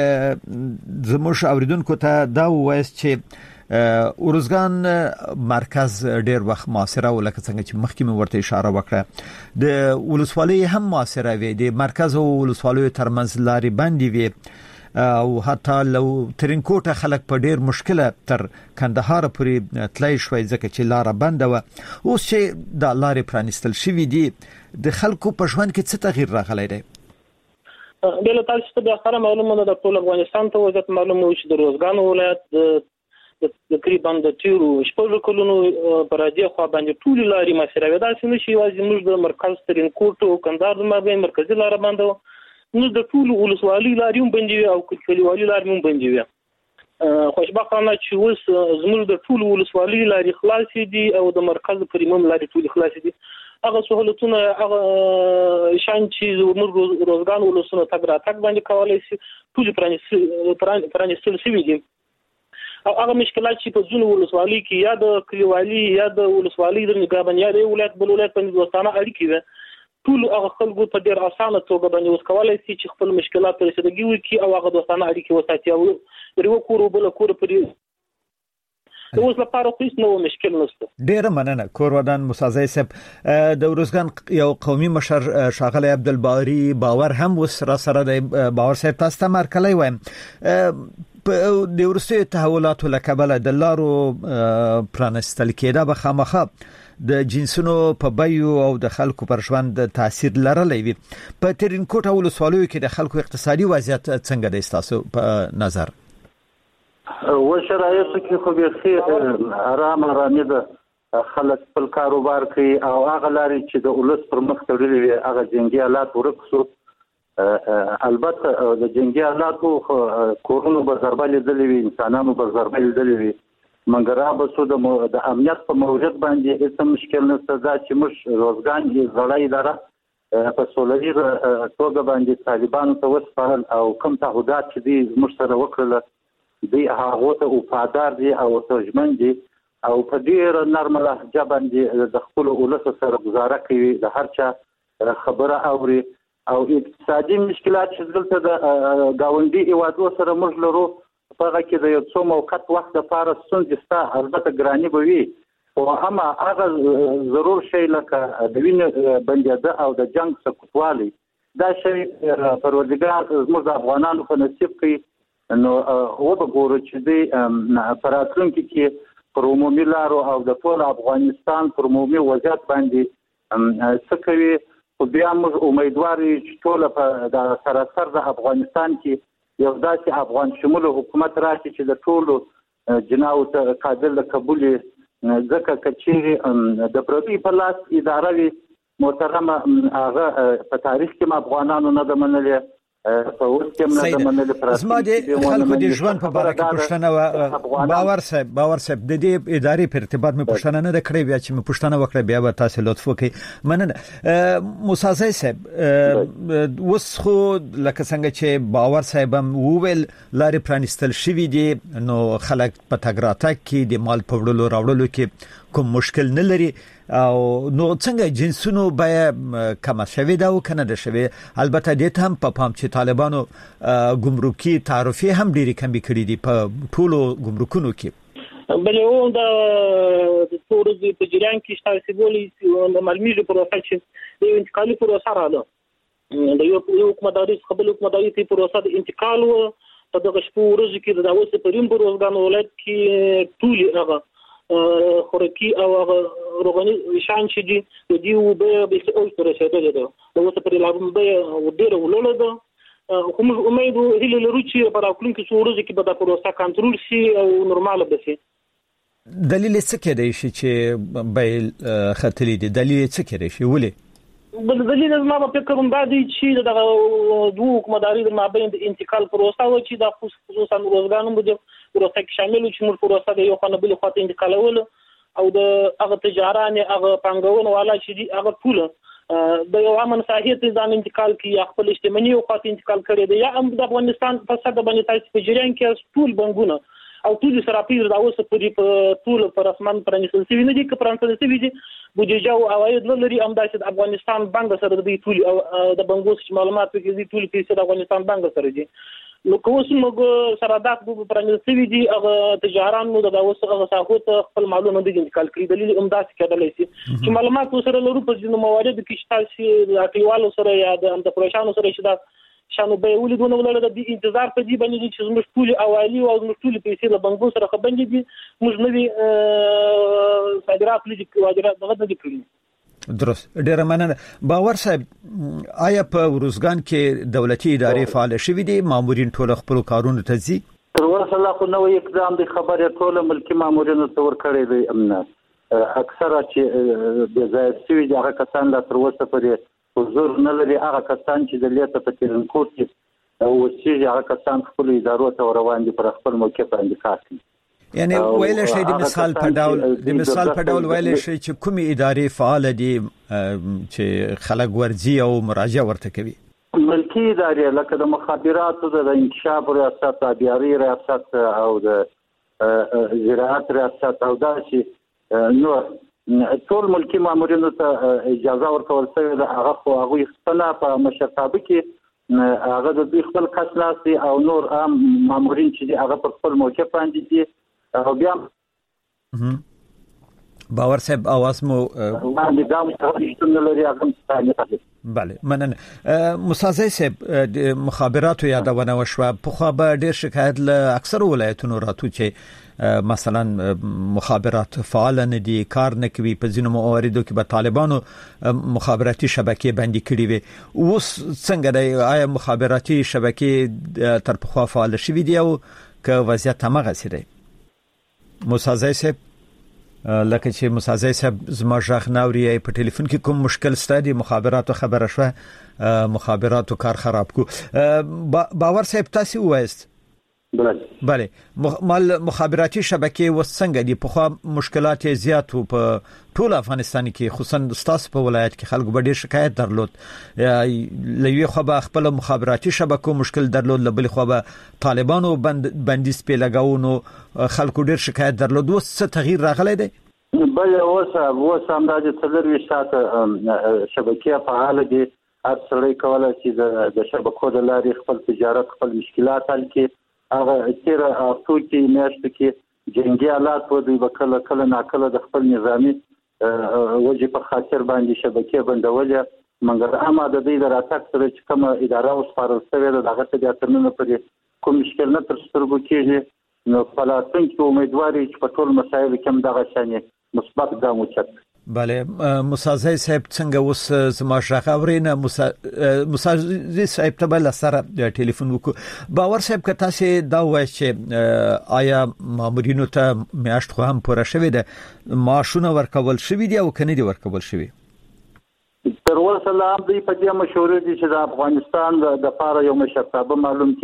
زموږ اوریدونکو ته دا وایي چې اورزګان مرکز ډیر وخت معاصره ولکه څنګه چې مخکې مې ورته اشاره وکړه د ولسوالۍ هم معاصره وي، د مرکز او ولسوالۍ ترمنځ لارې باندې وي او حتی لو ترینکوټه خلک په ډیر مشکله تر کندهار پورې تلای شوي ځکه چې لار بند و. اوس چې د لارې پرانستل شوې دي د خلکو په ژوند کې څه تغییر راغلی دی؟ بل تاسو ته د خبره معلومه ده د ټول افغانستان ته وضعیت معلومه و چې د روزګان ولایت د تقریبا د تیرو شپږ کلونو پر دې خو باندې ټول لارې مسیره ودا سم شي واځي موږ د مرکز ترینکوټ او کندهار د مابین مرکزی لار باندې نو د ټول ولسوالۍ لارې هم باندې او کلیوالي لارې هم باندې خوشبختانه چې اوس زموږ د ټول ولسوالۍ لارې خلاصې دي او د مرکز پریموم لارې ټول خلاصې دي. هغه سہولتونه هغه شان چې زموږ روزګان ولسونه تګ راتګ باندې کولای شي ټول پرانیستل شوي دي. او هغه مشکلات چې په ځینو ولسوالۍ کې یا د کلیوالي یا د ولسوالۍ د نگاه باندې یا د ولایت بل ولایت باندې دوستانه اړیکې وي ټول هغه خلکو په ډیر اسانه توګه باندې اوس کولای شي چې خپل مشکلات رسیدګي وکړي او هغه دوستانه اړیکې وساتي او یو کور بل کور په اوس لپاره هیڅ نو مشکل نشته. ډیر مننه کورودان موسازی صاحب. د ورزګان یو قومي مشر شاغلی عبدالباری باور هم وس را سره د باور صاحب تاسو ته مرکلی وایم په د ورسې تحولاتو لکبل د لارو پرانستل کېده به خامخه د جنسونو په بایو او د خلکو پر ژوند تاثیر لرلی وي. په ترینکوټ او ولسوالیو کې د خلکو اقتصادي وضعیت څنګه دی تاسو په نظر؟ و شرایط کې خو به آرام آرامي ده خلک خپل کاروبار کوي او هغه لاري چې د ولس پر مخ تړلي وي هغه جنگي آلات ورکسو. البته د جنگي آلاتو کورونو به ضربه لیدلې وي انسانانو به ضربه لیدلې وي مګر به سو د امنیت په موجود باندې هیڅ مشکل نشته دا چې موږ روزګان یې زړی اداره په سولري توګه باندې طالبانو ته وسپارل او کوم تعهدات چې دي موږ سره وکړل دی هغه ته وفادار دي او ترجمن دي او په ډیر نرمه لهجه باندې د خپل ولس سره گزاره کوي د هر چا خبره اوري او اقتصادي مشکلات چې دلته د گاونډي ایوادو سره موږ لرو په هغه کې د یو څو موقت وخت لپاره ستونزې شته البته ګراني به وي او اما هغه ضرور شی لکه د وینې بندیده او د جنگ سکوتوالي دا شی پروردګار زموږ د افغانانو په نصیب کوي نو و به ګورو چې دی پراتلونکي کې پر عمومي لارو او د ټول افغانستان پر عمومي وضعیت باندې څه کوي خو بیا موږ امیدوار یو چې ټول په د سراسر د افغانستان کې یو داسې افغان شمول حکومت راشي چې د ټولو جناو ته قابل قبول ځکه کچېرې د پردي په لاس اداره وي محترمه هغه په تاریخ کې افغانانو نه د منلې زما د خلکو د ژوند په اړه کې پوښتنه باور صاحب باور صاحب د دې ادارې په ارتباط مې پوښتنه نه کړې بیا چې مې پوښتنه وکړه بیا به تاسو لطف وکړئ. مننه موسازی صاحب. اوس خو لکه څنګه چې باور صاحب هم وویل لارې پرانستل شوې دي نو خلک په تګ راتګ کې د مال په وړلو راوړلو کې کوم مشکل نه لري او نو څنګه جنسونو به کم شوي دا او کنه ده شوي. البته د ته هم په پام چې طالبانو ګمرکي تعرفي هم ډېری کم کړي دي په ټولو ګمرکونو کې. بلې او د ټورزي په جریان کې تاسو بولی د ملميجو پروسه چې د انتقالي پروسه رااله د یو حکومتداري خپل حکومتداري ته پروسه د انتقال او په دغه شپو ورځ کې د داوسه پریم بروزګان ولایت کې ټولي هغه خورکی او روغني شان چې دي د دې به به اوس تر رسیدل ده نو څه پر لابم به ودیره ولول ده کوم امید هله لرو چې په راکلون کې څورځ کې به د پروسه کنټرول شي او نورمال به شي. دلیل څه کې دی چې به خطلې دي دلیل څه کې دی ولې بل دلیل ما په فکر کوم دا دی چې د دوه حکومتداري د مابین د انتقال پروسه و چې د خصوصا روزګانو مده پروسه کې شامل چې موږ پروسه د یو خانه بل خواته انتقالول او د هغه تجاران هغه پنګون والا چې هغه ټول د یو امن صحیح ځان انتقال کې خپل اجتماعي او خواته انتقال کړي دی یا هم د افغانستان په صد باندې تاسو په جریان کې ټول بنګونه او ټول سره پیژ دا اوس په ټول پر اسمان پرانیستل شوی نه دي که پرانیستل شوی دي بودیجه او عواید لري هم د افغانستان بانک سره د ټول د بنګوس معلومات کې دي ټول پیسې د افغانستان بانک سره دي نو کوم موږ سره دا په پرانیستل شوی دي هغه تجاران نو د اوس هغه ساحوت خپل معلومات د انتقال کړي دلیل هم دا کېدلی شي چې معلومات سره لرو په ځینو موارد کې چې د اقلیوالو سره یا د پروشانو سره چې دا شانو به ولیدونه ولر د انتظار په دې باندې چې موږ ټول اوایلی او موږ ټول پیسې له بنګو سره خبرې دي موږ نوې صادرات لږ واجرات دغه د کړی. درست ډیر مننه. باور صاحب آیا په ورزګان کې دولتي ادارې فعال شوې دي مامورین ټول خپل کارونه ته ځي؟ تر اوسه لا خو نو اقدام د خبره ټول ملکی مامورینو تور کړی دی امنه اکثره چې د ځای سوي دغه کسان لا تر اوسه پرې حضور نه لري هغه کسان چې د لیته په ترنکوټ کې او چې هغه کسان خپل ادارو ته روان دي پر خپل موقع باندې کار کوي. یعنی ویل شي د مثال په ډول د مثال په ډول ویل شي چې کومې ادارې فعال دي چې خلک ورځي او مراجعه ورته کوي. ملکی ادارې لکه د مخابراتو د انکشاف ریاست د بیاري ریاست او د زراعت ریاست او داسې نو ټول ملکی مامورینو ته اجازه ورکول شوې ده. هغه خو هغوی خپله په مشرتابه کې هغه د دوی خپل کس ناست دي او نور عام مامورین چې دي هغه پر خپل موقع باندې دي او بیا باور صاحب आवाज مو باندې دا مستحقونه لري هغه مستحقونه. بله مننه. مسازی صاحب مخابراتو یادونه وشوه په خو به ډیر شکایت له اکثر ولایتونو راتو چې مثلا مخابرات فعال نه دي، کار نه کوي. په ځینو مواردو کې به طالبانو مخابراتي شبکې بندي کړي وي. اوس څنګه دی؟ آیا مخابراتي شبکې تر پخوا فعال شوي دي او که وضعیت همغه سي دی؟ مسازی صاحب لکه چې مسازی صاحب زما ژغ ناوري په ټلیفون کې کوم مشکل ستاسو مخابراتو خبره شوه مخابراتو کار خراب کو. باور صاحب تاسو وایست بله مال مخابراتي شبکې وسنګ دي په خو مشکلات زیات په ټول افغانستان کې خصوصا ستاسو په ولایت کې خلکو ډېر شکایت درلود. لوی خو به خپل مخابراتي شبکو مشکل درلود، لبل خو به طالبانو بند بندیز په لګاونو خلکو ډېر شکایت درلود. اوس څه تغییر راغلی دی؟ بل اوس اوس هم د څلور ساعت شبکې فعال دي. هر څړې کوله چې د شبکو د لارې خپل تجارت خپل مشکلات حل کړي. هغه تیر افتو کې میاشتو کې جنگي آلات و دوی وکړه کله ناکله د خپل نظامی وجه په خاطر باندې شبکې بندولې. مګر اما د دې د راتګ سره چې کوم اداره اوس فارغ شوې ده دغه ته د ترمنه پرې کوم مشکل نه تر سترګو کېږي. نو په لاتن کې امیدواري چې په ټول مسایل کې هم دغه شانې مثبت ګام وچت. بله مسازی صاحب څنګه اوس زما ژغ اورینه؟ مسازی صاحب ته بل سره ټلیفون وکړو. باور صاحب که تاسو دا وایي چې آیا مامورینو ته میاشت خو هم پوره شوې ده، معاشونه ورکول شوي دي او کنه دي ورکول شوي؟ تر اوسه لا هم دوی په دې مشورې دي چې د افغانستان د لپاره یو مشرتابه معلوم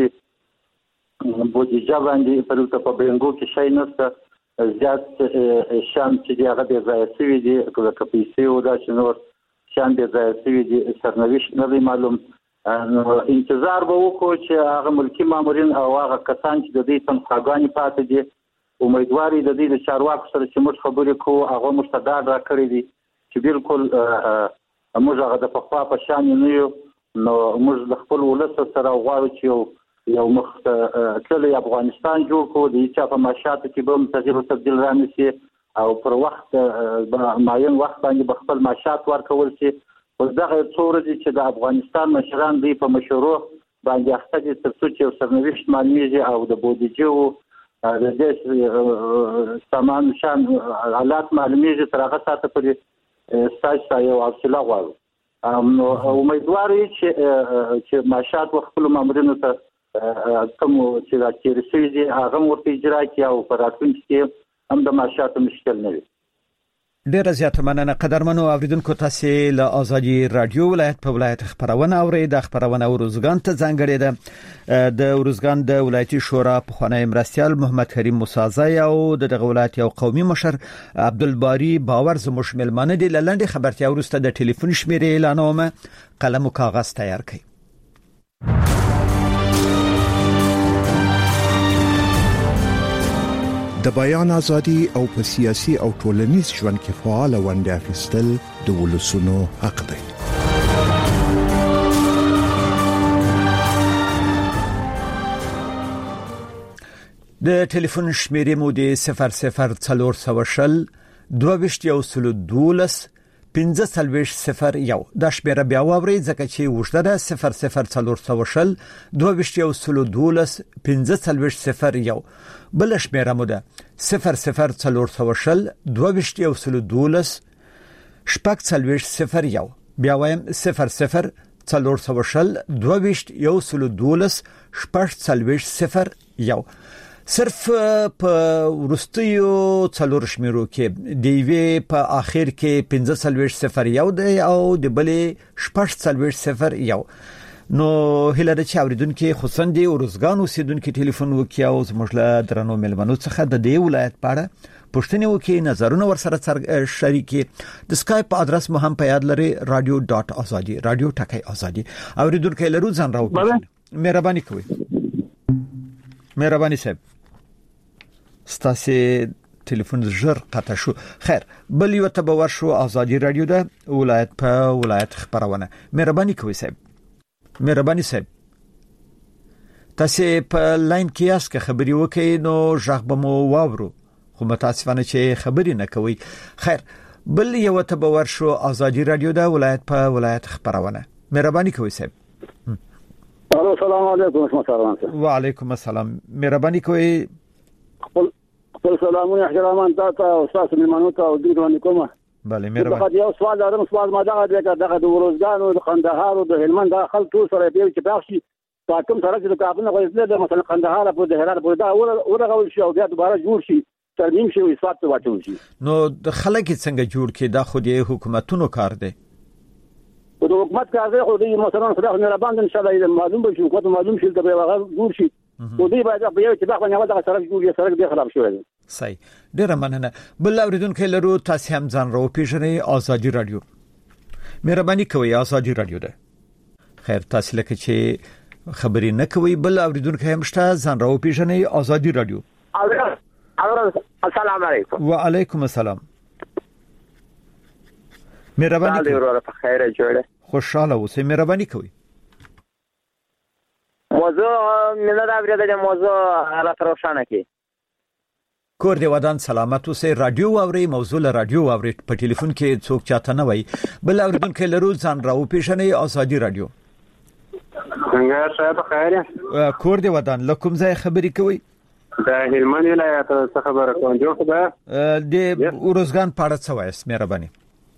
چې بودیجه باندې پر ته په بنګو کې شي نشته. زیات شام چې دی هغه د ځای سوي دي کله کپیسي او دا چې نور شام د ځای سوي دي سرنوشت نه دی معلوم. نو انتظار به وکړو چې هغه ملکی مامورین او هغه کسان چې د دې تنخواګانې پاتې دي امیدواري د دې د چارواکو سره چې موږ خبرې کوو هغه مستداد را کړی دي چې بالکل موږ هغه د پخوا په شان نه یو. نو موږ د خپل ولس سره غواړو چې یو یو مخ تللی افغانستان جوړ کړو. د هیچا په معاشاتو کې به تغییر او تبدیل رانشي او پر وخت معین وخت باندې به خپل معاشات ورکول شي. اوس دغه څو ورځې چې د افغانستان مشران دوی په مشورو باندې اخته دي تر څو چې یو سرنوشت معلومیږي او د بودیجې د دې سامان شان حالات معلومیږي. تر هغه ساعته پورې ستاسو یو حوصله غواړو. امیدواري چې معاشات خپل مامورینو ته کوم چې د تیرسي دي هغه ورته اجرا کړي او په راتلونکي کې هم د معاشاتو مشکل نه وي. ډیره زیاته مننه قدرمنو اوریدونکو. تاسو له آزادي رادیو ولایت په ولایت خبرونه اورئ. د خبرونه ورزګان ته ځانګړې ده. د ورزګان د ولایتي شورا په خانه مرستيال محمد کریم مسازی او د دغه ولایت یو قومي مشر عبدالباری باور زموږ ملمانه دي. لاندې خبرتیا ورسته د ټلیفون شمیرې اعلانومه قلم او کاغذ تیار کړئ. د بیان ازادي او په سیاسي او ټولنیز ژوند کې فعال ونډه اخیستل د ولسونو حق دی. د ټلیفون شمیرې مو د صفر صفر څلور سوه شل دوه ویشت یو سلو دولس پنځه څلوېښت صفر یو. دا شمیره بیا واورئ ځکه چې اوږده ده. صفر صفر څلور سوه شل دوه ویشت یو سلو دولس پنځه څلوېښت صفر یو. بل شمیره مو ده صفر صفر څلور سوه شل دوه ویشت یو سلو دولس شپږ څلوېښت صفر یو. بیا وایم صفر صفر څلور سوه شل دوه ویشت یو سلو دولس شپږ څلوېښت صفر یو. صرف په ورستیو څلور شمیرو کې دی وی په اخر کې پنځه څلوېښت صفر یو دی او د بلې شپږ څلوېښت صفر یو. نو هله د چاوریدونکو خصوصا د ورزګان اوسیدونکو ټلیفون وکي او زموږ له درنو ملمنو څخه د دې ولایت په اړه پښتني وکي نظرونه ورسره شریکي. د سکایپ ادرس مو هم په یاد لري رادیو ډاٹ ازادي رادیو ټکی ازادي. اوریدونکو لرو ځان راوړئ. مهرباني کوئ. مهرباني صاحب ستاسو ټلیفون ژر قطع شو. خیر بل یو ته باور شو ازادي رادیو ده ولایت په ولایت خبرونه. مهرباني کوئ صاحب. مهرباني صاحب تاسو په لاین کې یاست که خبري وکړئ نو ژغ به مو واورو خو متاسفانه چې خبري نه کوي. خیر بل یو ته باور شو ازادي رادیو ده ولایت په ولایت خبرونه. مهرباني کوئ صاحب. السلام علیکم. وعلیکم السلام. مهرباني کوئ. خپل خپل سلامونه احترامان تاسو او تاسو میلمنو ته او دې کومه. بله مهرباني. دا یو سوال لرم. سوال ما دا دی چې دغه د ورزګان او د قندهار او د هلمند د خلکو سره به چې بخشي تاکم سره چې د کابل غوښتل د مثلا قندهار په د هرات په دا ورغول شي او بیا دوباره جوړ شي ترمیم شي او اصلاحات واچول شي. نو د خلک څنګه جوړ کې دا خو د حکومتونو کار دی. او د حکومت کار دی خو د مثلا صلاح نه باندې ان شاء الله معلوم به شي حکومت معلوم شي د به جوړ شي او دې باید په یو چې دا باندې دا سره جوړ سره به خراب شوی دی. صحیح. ډیره مننه. بل اوریدونکو لرو تاسو هم ځان راو پیژنې ازادي رادیو. مهرباني کوئ ازادي رادیو ده. خیر تاسو لکه چې خبري نه کوي بل اوریدونکو هم شته ځان راو پیژنې ازادي رادیو. السلام علیکم. وعلیکم السلام. مهرباني کوئ. ورور په خیر جوړه. خوشاله اوسئ. مهرباني کوئ. موضوع مله دا بریده د موضوع را روښانه کی. کور دی ودان سلامت اوسئ. رادیو واوري موضوع له رادیو واوري په ټلیفون کې څوک چاته نه وای بل اوریدونکو لرو ځان راو پیژنې ازادي رادیو. څنګه صاحب خیر. کور دی ودان لکم ځای خبري کوي. د هلمند ولایت څخه خبره کوم جوړ ده د ورزګان پاړه څه وایس. مهرباني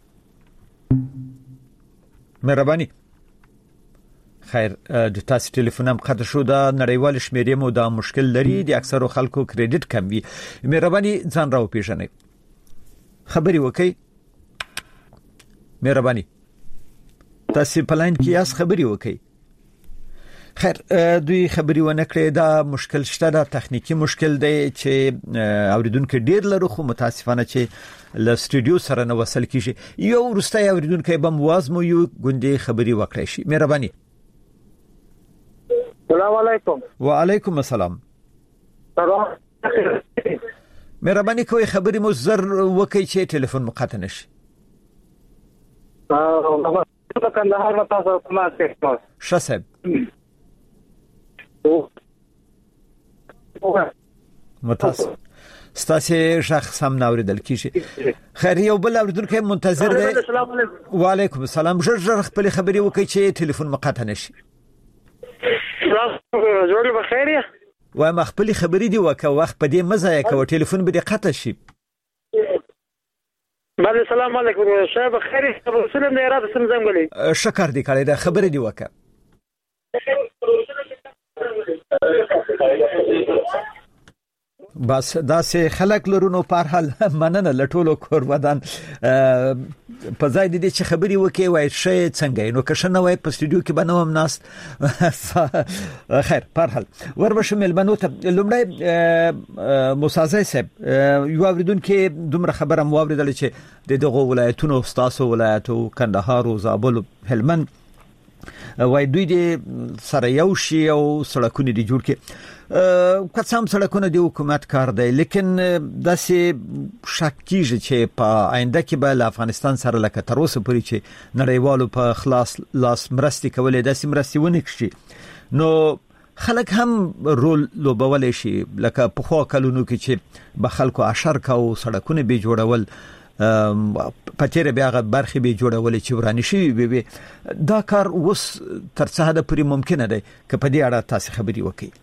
مهرباني. خیر د تاسو ټلیفون هم قطع شو. دا نړیوال شمیرې مو دا مشکل لري د اکثرو خلکو کریډټ کم وي. مهرباني ځان راو پیژنئ. خبري وکړئ. مهرباني تاسو په لاین کې یاس خبري وکړئ. خیر دوی خبري ونه کړې. دا مشکل شته دا تخنیکی مشکل دی چې اوریدونکو ډیر لرو خو متاسفانه چې ل سټوډیو سره نه وصل کیږي. یو ورسته اوریدونکو به موازمو یو غونډې خبري وکړي شي. مهرباني. السلام علیکم. وعلیکم السلام. مهرباني کوئ خبري مو زر وکړئ چې ټلیفون مقطع نشي. ا کندهار نه تاسو خلاص کړئ. شاسب متاسف ستاسو شخص هم ناوریدل کیږي. خیر یو بل اوریدونکو منتظر دی. وعلیکم السلام. ژر ژر خپل خبري وکړئ چې ټلیفون مقطع نشي. جوړ به خیر یا و ما خپل خبري دی وکړه وخت په دې مزه کوي ټلیفون به قطع شي. بعد السلام علیکم شاه بخیر. رسول نه اراده سم زنګلې شکر دی کړی دا خبري دی وکړه. بس دا سه خلک لرونو په حال مننه لټولو کور ودان په ځای دي چې خبري وکي وای شي څنګه نو که شنه وای په سټوډیو کې بنوم ناس. خیر په حال وربشه ملبنو ته لومړی موسازه صاحب یو اوریدونکو دومره خبره مو اوریدل چې د دغه ولایتونو استاسو ولایتو کندهار او زابل هلمند وای دوی دې سره یو شی او سړکونه دي جوړ کې. قسم سړکونه د حکومت کار دی لیکن داسې شک کیږي چې په آینده کې به افغانستان سره لکه تر اوسه پورې چې نړیوالو په خلاص لاس مرستې کولې داسې مرستې ونه کړي نو خلک هم رول لوبولای شي لکه په خو کلونو کې چې به خلکو اشر کاو سړکونه به جوړول پچره بیا غ برخي به جوړول چې ورانی شي به دا کار اوس تر څه حد پورې ممکن دی که په دې اړه تاسو خبري وکړئ.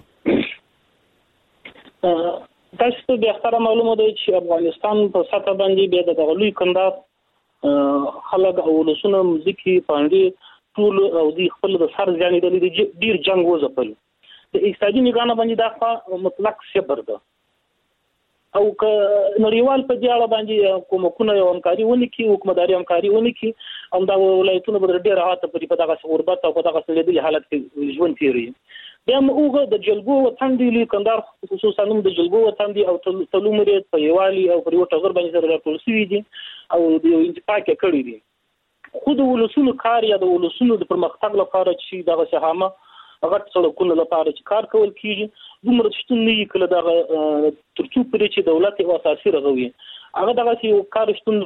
تاسو به اختر معلومه ده چې افغانستان په سطح باندې به د غلوی کندار خلک او ولسونه مزيکي باندې ټول او د خپل د سر ځانې د ډیر جنگ وځپل. د اقتصادي نگاه باندې دا مطلق صفر ده او ک نړیوال په دیاله باندې کومکونه یو همکاري ونی کی حکومتداري همکاري ونی کی هم دا ولایتونه بر ډیر راته په دغه غربت او په دغه سلیدلي حالت کې ژوند تیری. بیا موږ د جلګو وطن دی کندهار خصوصا نوم د جلګو وطن دی او تلو مریت په یوالي او پر یو ټغر باندې سره راټول شوی دي او د انتفاق کړی دي. خو د ولسونو کار یا د ولسونو د پرمختګ لپاره چې دغه سهامه هغه سړکونو لپاره چې کار کول کیږي دومره شتون نه کله دا ترڅو پرې چې دولت او اساسي رغوي هغه دغه یو کار شتون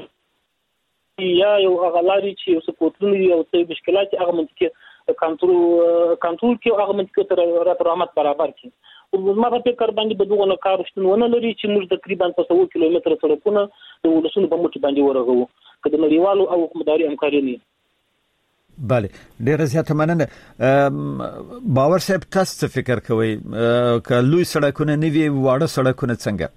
یا یو غلاري چې اوس پوتلونی او څه مشکلات هغه منطقه کنټرول کنټرول کې هغه منطقه تر رحمت برابر کی او زما په فکر باندې به دغه کار شتونه لري چې موږ تقریبا په سو کیلومتر سړکونه د ولسونو په مټ باندې ورغو کله نړیوالو او حکومتداري همکاري نه بله ډیره زیاته مننه باور صاحب تاسو فکر کوئ ک لوی سړکونه نیوي واړه سړکونه څنګه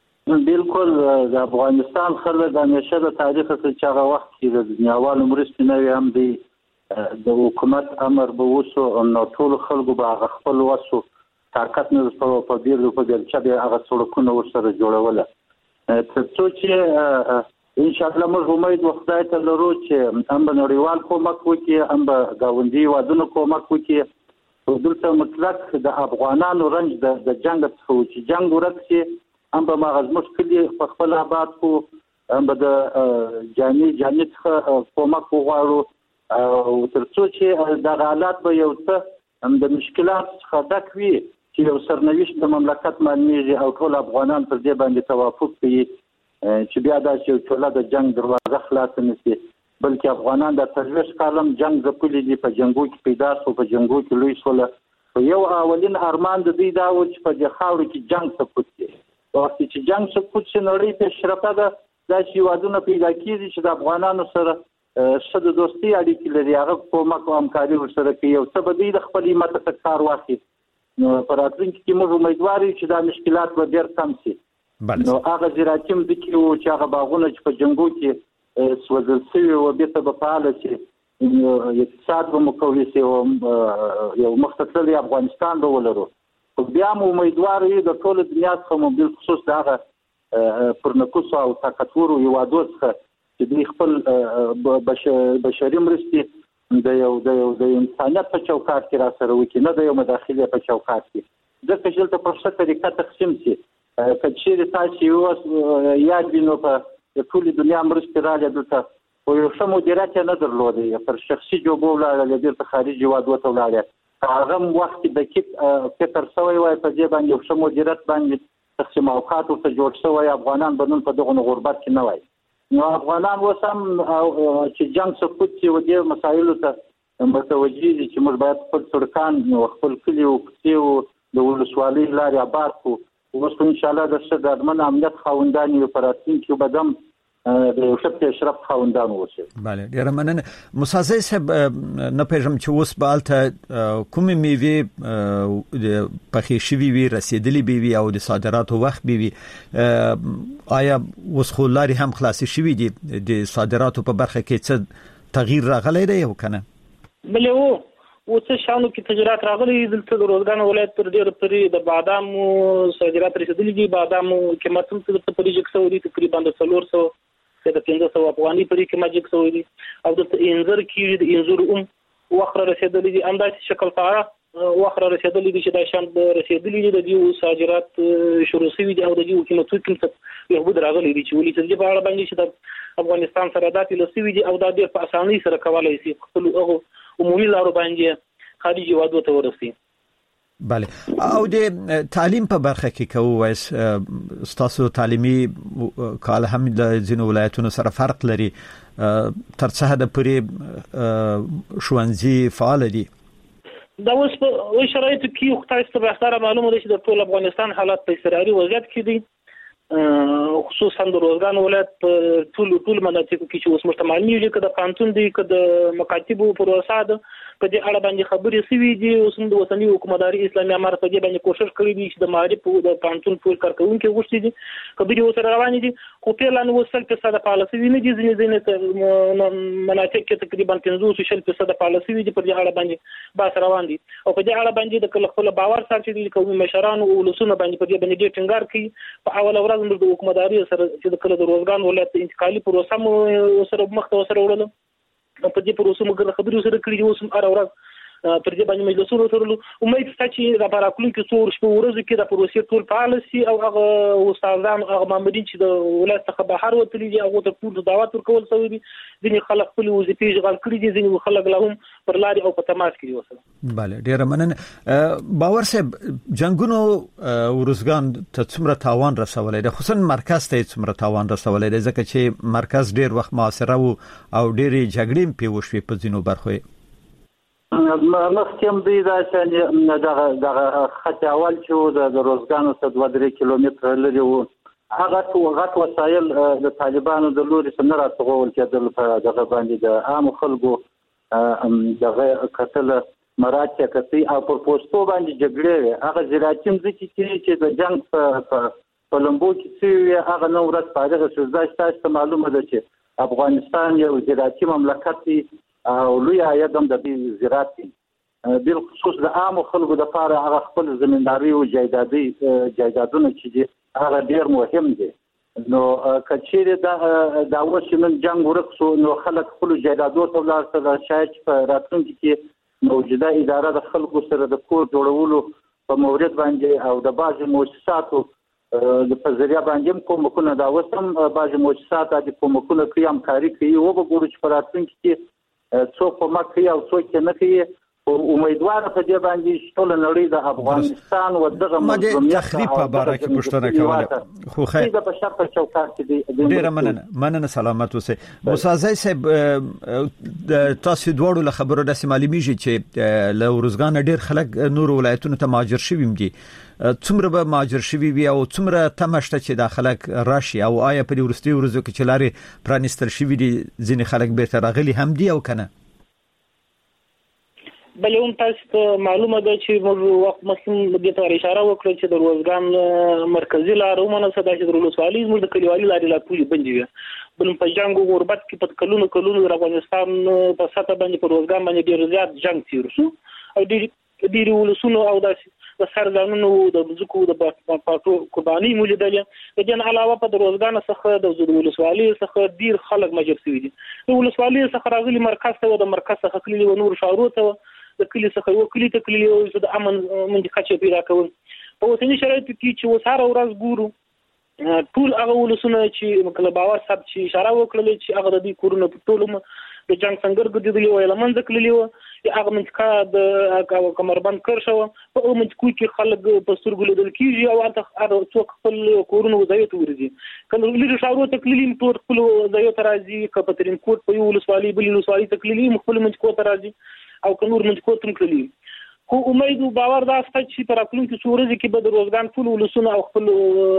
بالکل د افغانستان خلک د همیشه د تاریخ څخه چې هغه وخت کې د دنیاوالو مرستې نه وي هم دی د حکومت امر به وسو نو ټول خلکو به خپل وسو طاقت نه په بیر په بیر چې هغه سړکونه ورسره جوړول تر څو چې ان شاء الله موږ امید وخدای ته لرو چې هم نړیوال کومک وکړي هم گاونډي وادونو کومک وکړي دلته مطلق د افغانانو رنج د جنگ څخه چې جنگ ورکړي هم به مغز مشکل په خپل آباد کو هم به د جاني جاني څخه کومک وغواړو او تر څو چې د حالات به یو څه هم د مشکلات څخه ډک وي چې یو سرنوشت د مملکت باندې او ټول افغانان پر دې باندې توافق کوي چې بیا دا چې ټول د جنگ دروازه خلاص نشي بلکې افغانان د تجربه کالم جنگ ځپلي دي په جنگو کې پیدا شو په جنگو کې لوی شول یو اولین ارمان د دې دا و چې په خاورو کې جنگ سقوط شي وخت چې جنگ سقوط شي نړۍ ته شرفه ده دا چې وادونه پیدا کیږي چې د افغانانو سره شته دوستي اړیکې لري هغه کومک او همکاري ورسره کوي او څه به د خپل ایمت ته کار واخلي نو پر راتلونکي کې موږ امیدوار یو چې دا مشکلات به ډېر کم شي نو هغه زراعتیم د کې او چې هغه باغونه چې په جنگو کې سوځل شوي او بیا په فعال شي اقتصاد به مقوي شي او یو مختصر افغانستان به ولرو بیا مو امیدوار یو د ټول دنیا څخه مو بل خصوص دغه پرنکوس او طاقتور یو عادت څخه چې د خپل بشري مرستې د یو د یو د انسانیت په چوکاټ کې را سره وکړي نه د یو مداخله په چوکاټ کې د کشل ته په څه طریقه تقسیم شي کچې تاسو یو یاد بینو په ټول دنیا مرستې را لږه او یو څه مدیریت نه درلودي پر شخصي جوبو ولاړ د خارجي وادو ته ولاړ هغه وخت د کیپ فکر سوی وای په دې باندې یو څه مدیریت باندې تقسیم اوقات او ته جوړ شوی افغانان بدون په دغه غربت کې نه وای نو افغانان وسم چې جنگ سقوط چې ودی مسایلو ته متوجي دي چې موږ باید خپل سرکان او خپل کلی او کسیو د ولسوالۍ لارې آباد کو اوس ان شاء الله د شدادمن امنیت خوندان یو پراتین کې بدم د یو شپ اشرف خوندان وشه bale ډیر مننه مسازه صاحب نه پېژم چې اوس بالته کومې میوه د پخې شوی وی رسیدلی بي وی او د صادراتو وخت بي وی آیا اوس خلاري هم خلاصي شوی دي د صادراتو په برخه کې څه تغییر راغلی دی او کنه بله وو او څه شانو کې تجارت راغلي دلته د روزګان ولایت پر ډیر پرې د بادامو صادرات رسیدلي دي بادامو قیمت هم څه په ریجک سوري تقریبا د څلور سوه د پنځه سوه افغاني پرې کې ماجیک سوی دي او د انځر کې د انځر هم وخره رسیدلي دي انداز شکل فاره وخره رسیدلي دي چې د شان رسیدلي دي د دې صادرات شروع شوي دي او د دې قیمتو کې یو بده راغلي دي چې ولې چې په اړه باندې چې د افغانستان سره داتې لسوي دي او دا ډېر په اسانۍ سره کولای شي خپل هغه عمومي لارو باندې خارجي وادو ته ورسي bale او د تعلیم په برخه کې کوو وایس ستاسو تعلیمي کال هم د ځینو ولایتونو سره فرق لري تر څه حد پورې ښوونځي فعال دي دا اوس په شرایطو کې خو تاسو ته به معلومه ده چې د ټول افغانستان حالات په اضطراري وضعیت کې دي خصوصا د روزګان ولایت ټول ټول مناطقو کې چې اوس مشتمل دي کده قانون دي کده مکاتبو پروسه ده په دې اړه باندې خبرې سوي دي اوس د وطني حکومتداري اسلامي امارت په دې باندې کوشش کړی دي چې د معارف او د قانون ټول کارکونکو غوښتي دي خبرې اوس روانې دي خو په لانه وسل په صد پالیسي نه دي ځینې ځینې مناطق کې تقریبا پنځوس شل په صد پالیسي دي په دې اړه باندې باس روان دي او په دې اړه باندې د کله خپل باور سره چې د قومي مشرانو او لسونه باندې په دې باندې ډېر ټینګار کوي په اوله ورځ د حکومتداري سره چې د کله د روزګان ولایت انتقالي پروسه مو سره مخ ته سره وړل په دې پروسه موږ خبرې سره کړې اوس هر ورځ پر دې باندې مجلسونو ترلو امید شته چې د پراکلونکو څور شپه ورځو کې د پروسې ټول فعال شي او هغه استادان هغه مامورین چې د ولایت څخه بهر وتلي دي هغه ته ټول دعوت ورکول شوی دي ځینې خلک خپل وظیفې اشغال کړي دي ځینې خلک لا هم پر لارې او په تماس کې وسه. بله ډیره مننه. باور صاحب جنگونو ورزګان ته څومره تاوان رسولای دی خصوصا مرکز ته څومره تاوان رسولای دی ځکه چې مرکز ډیر وخت محاصره وو او ډېری جګړې په وشوي په ځینو برخو مخکې دی دا چې دغه دغه خط اول چې د روزګانو څخه دوه درې کیلومتره لري وو هغه غټ وسایل د طالبانو د لوري څخه راټول کېدل په دغه باندې د عام خلکو دغه قتل مراتب کوي او په پوسټو باندې جګړې هغه زراعتي ځکه چې د جنگ په په لمبو کې چې هغه نو ورځ پاره شو ځای تاسو معلومه ده چې افغانستان یو زراعتي مملکت دی او لوی عاید هم د زراعت دی بل خصوص د عام خلکو د لپاره هغه خپل زمینداری او جایدادي جایدادونه چې هغه ډیر مهم دي نو کچېره دا د اوسمن جنگ ورکسو نو خلک خپل جایدادو ته ولر سره شاید په راتلونکي کې موجوده اداره د خلکو سره د کور جوړولو په مورید باندې او د بعضي مؤسساتو د پزریا باندې کومکونه دا وسم بعضي مؤسسات د کومکونه کوي همکاري کوي او به ګورو چې په راتلونکي کې څوک په مکه او څوک نه کوي امیدوار په دې باندې ټول نړۍ د افغانستان او دغه مظلومیت تخریب په اړه کې پوښتنه کوله خو خیر د بشر په چوکاټ کې دی ډیر مننه مننه سلامت اوسه موسی صاحب تاسو دوړو له خبرو د معلومیږي چې له ورزګان ډیر خلک نور ولایتونو ته مهاجر شوي دي څومره به مهاجر شوي وي او څومره تمشته چې د خلک راشي او آیا په ورستي ورځو کې چې لارې پرانستل شوي دي ځینې خلک به راغلي هم دي او کنه بلې هم تاسو ته معلومه ده چې موږ وخت مخکې دې ته اشاره وکړه چې د روزګان مرکزی لار ومنه صدا چې د ولسوالۍ موږ د کلیوالي لارې لا ټولې بندې وي بل په جنگ او غربت کې په کلونو کلونو د افغانستان په سطح باندې په روزګان باندې ډېر زیات جنگ تیر شو او ډېر ډېر ولسونو او داسې د سرګانونو د مزکو د پاتو قرباني مولیدلې د جن علاوه په روزګان څخه د ولسوالۍ څخه ډېر خلک مجر شوي دي د ولسوالۍ څخه راغلي مرکز ته د مرکز څخه کلی و نور شاورو ته د کلی څخه یو کلی ته کلی او د امن منځ کچې پیدا کول په اوسنی شرایطو کې چې وساره ورځ ګورو ټول هغه ولسونه چې مکله باور صاحب چې اشاره وکړل چې هغه د دې کورونه په ټولو د جنگ څنګه ګرځېدلی او لمنځ کړلی و هغه منځکا د کمربند کړ شو په منځکو کې خلک په سترګو لیدل کیږي او هغه څوک خپل کورونه ځای ته ورځي کله لږ شاورو تکلیل ټول خپل ځای ته راځي کپترین کوټ په یو ولسوالۍ بل ولسوالۍ تکلیل خپل منځکو ته راځي او کنور منځکو تم کړلی خو امید او باور دا ست چې پر خپل کې سورځي کې به د روزګان ټول ولسونه او خپل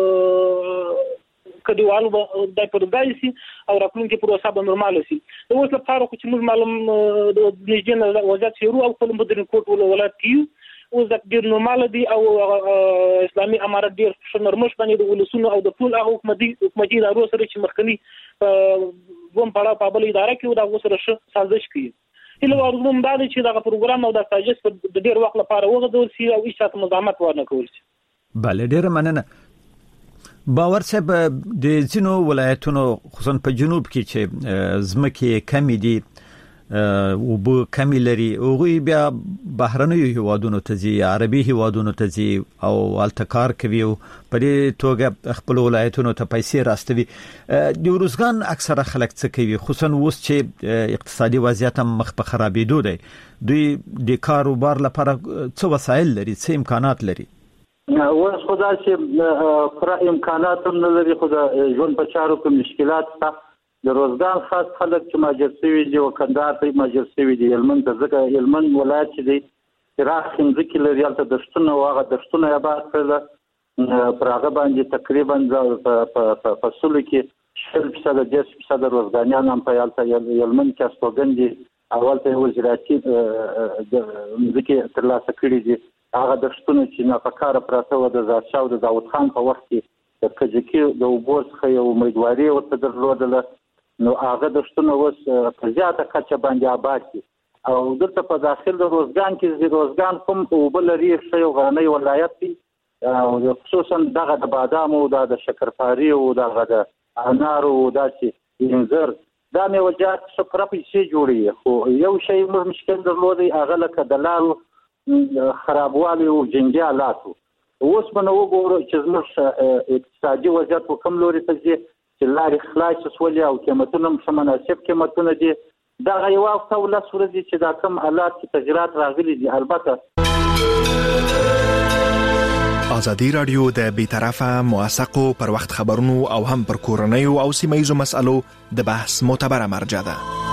کډیوالو د پردایسي او راتلونکي پروسه به نورمال شي د اوس لپاره چې موږ معلوم د نږدې وضعیت شروع او خپل مدرن کوټ ولولات کیو اوس د ډیر نورمال دي او اسلامي امارت ډیر شنرمش باندې د ولسونو او د ټول هغه حکومتي حکومتي ادارو سره چې مخکنی ووم پړه په بل اداره کې دا وسره سازش کوي هله ورغوم دا چې دا پروګرام او د ساجس د ډیر وخت لپاره وغوډول شي او هیڅ مزاحمت ورنه کول شي. بله ډیر مننه. باور صاحب د ځینو ولایتونو خصوصا په جنوب کې چې زمکه کمی دي او به کمی لري او بیا بهرنیو هیوادونو ته ځي عربي هیوادونو ته ځي او التکار کوي او په دې توګه خپل ولایتونو ته پیسې راستوي. د روزګان اکثره خلک څه کوي خصوصا اوس چې اقتصادي وضعیت هم مخ په خرابېدو دی دوی د کاروبار لپاره څه وسایل لري څه امکانات لري؟ اوس خدا چې پر امکانات هم نه لري خو د ژوند په چارو کې مشکلات شته د روزګان خاص خلک چې ماجر شوي دي او کندهار ته ماجر شوي دي هلمند ته ځکه هلمند ولایت چې دی پراخ ځمکې لري هلته دښتونه او هغه دښتونه یې آباد کړل پر هغه باندې تقریبا په فصلو کې شل فیصده دېرش فیصده روزګانیان هم په هلته هلمند کې استوګن دي او هلته یې زراعتي ځمکې ترلاسه کړي دي هغه دښتونه چې ناپکاره پراته وه د ظاهرشاه او د داود خان په وخت کې د کجکي د اوبو څخه یو امیدواري ورته درلودله نو هغه دښتونه اوس په زیاته کچه باندې آباد دي او دلته په داخل د روزګان کې روزګان کوم اوبه لري ښه یو غرنی ولایت دی او خصوصا دغه د بادامو دا د شکرپاري او دغه د انارو داسې انځر دا میوجات څومره پیسې جوړي خو یو شی موږ مشکل درلودي هغه لکه د لارو خرابوالي او جنجالاتو. اوس باندې وګورو چې زموږ اقتصادي وضعیت په کوم لوري ته ځي چې لارې خلاص شولې او قیمتونه هم مناسب قیمتونه دي. دا یو وخت ولس ورځي چې دا کم حالات کې تغیرات راغلي دي. البته ازادي رادیو د بیطرفه موثقو پر وخت خبرونو او هم پر کورنۍ او سیمه ییزو مسالو د بحث معتبره مرجع ده.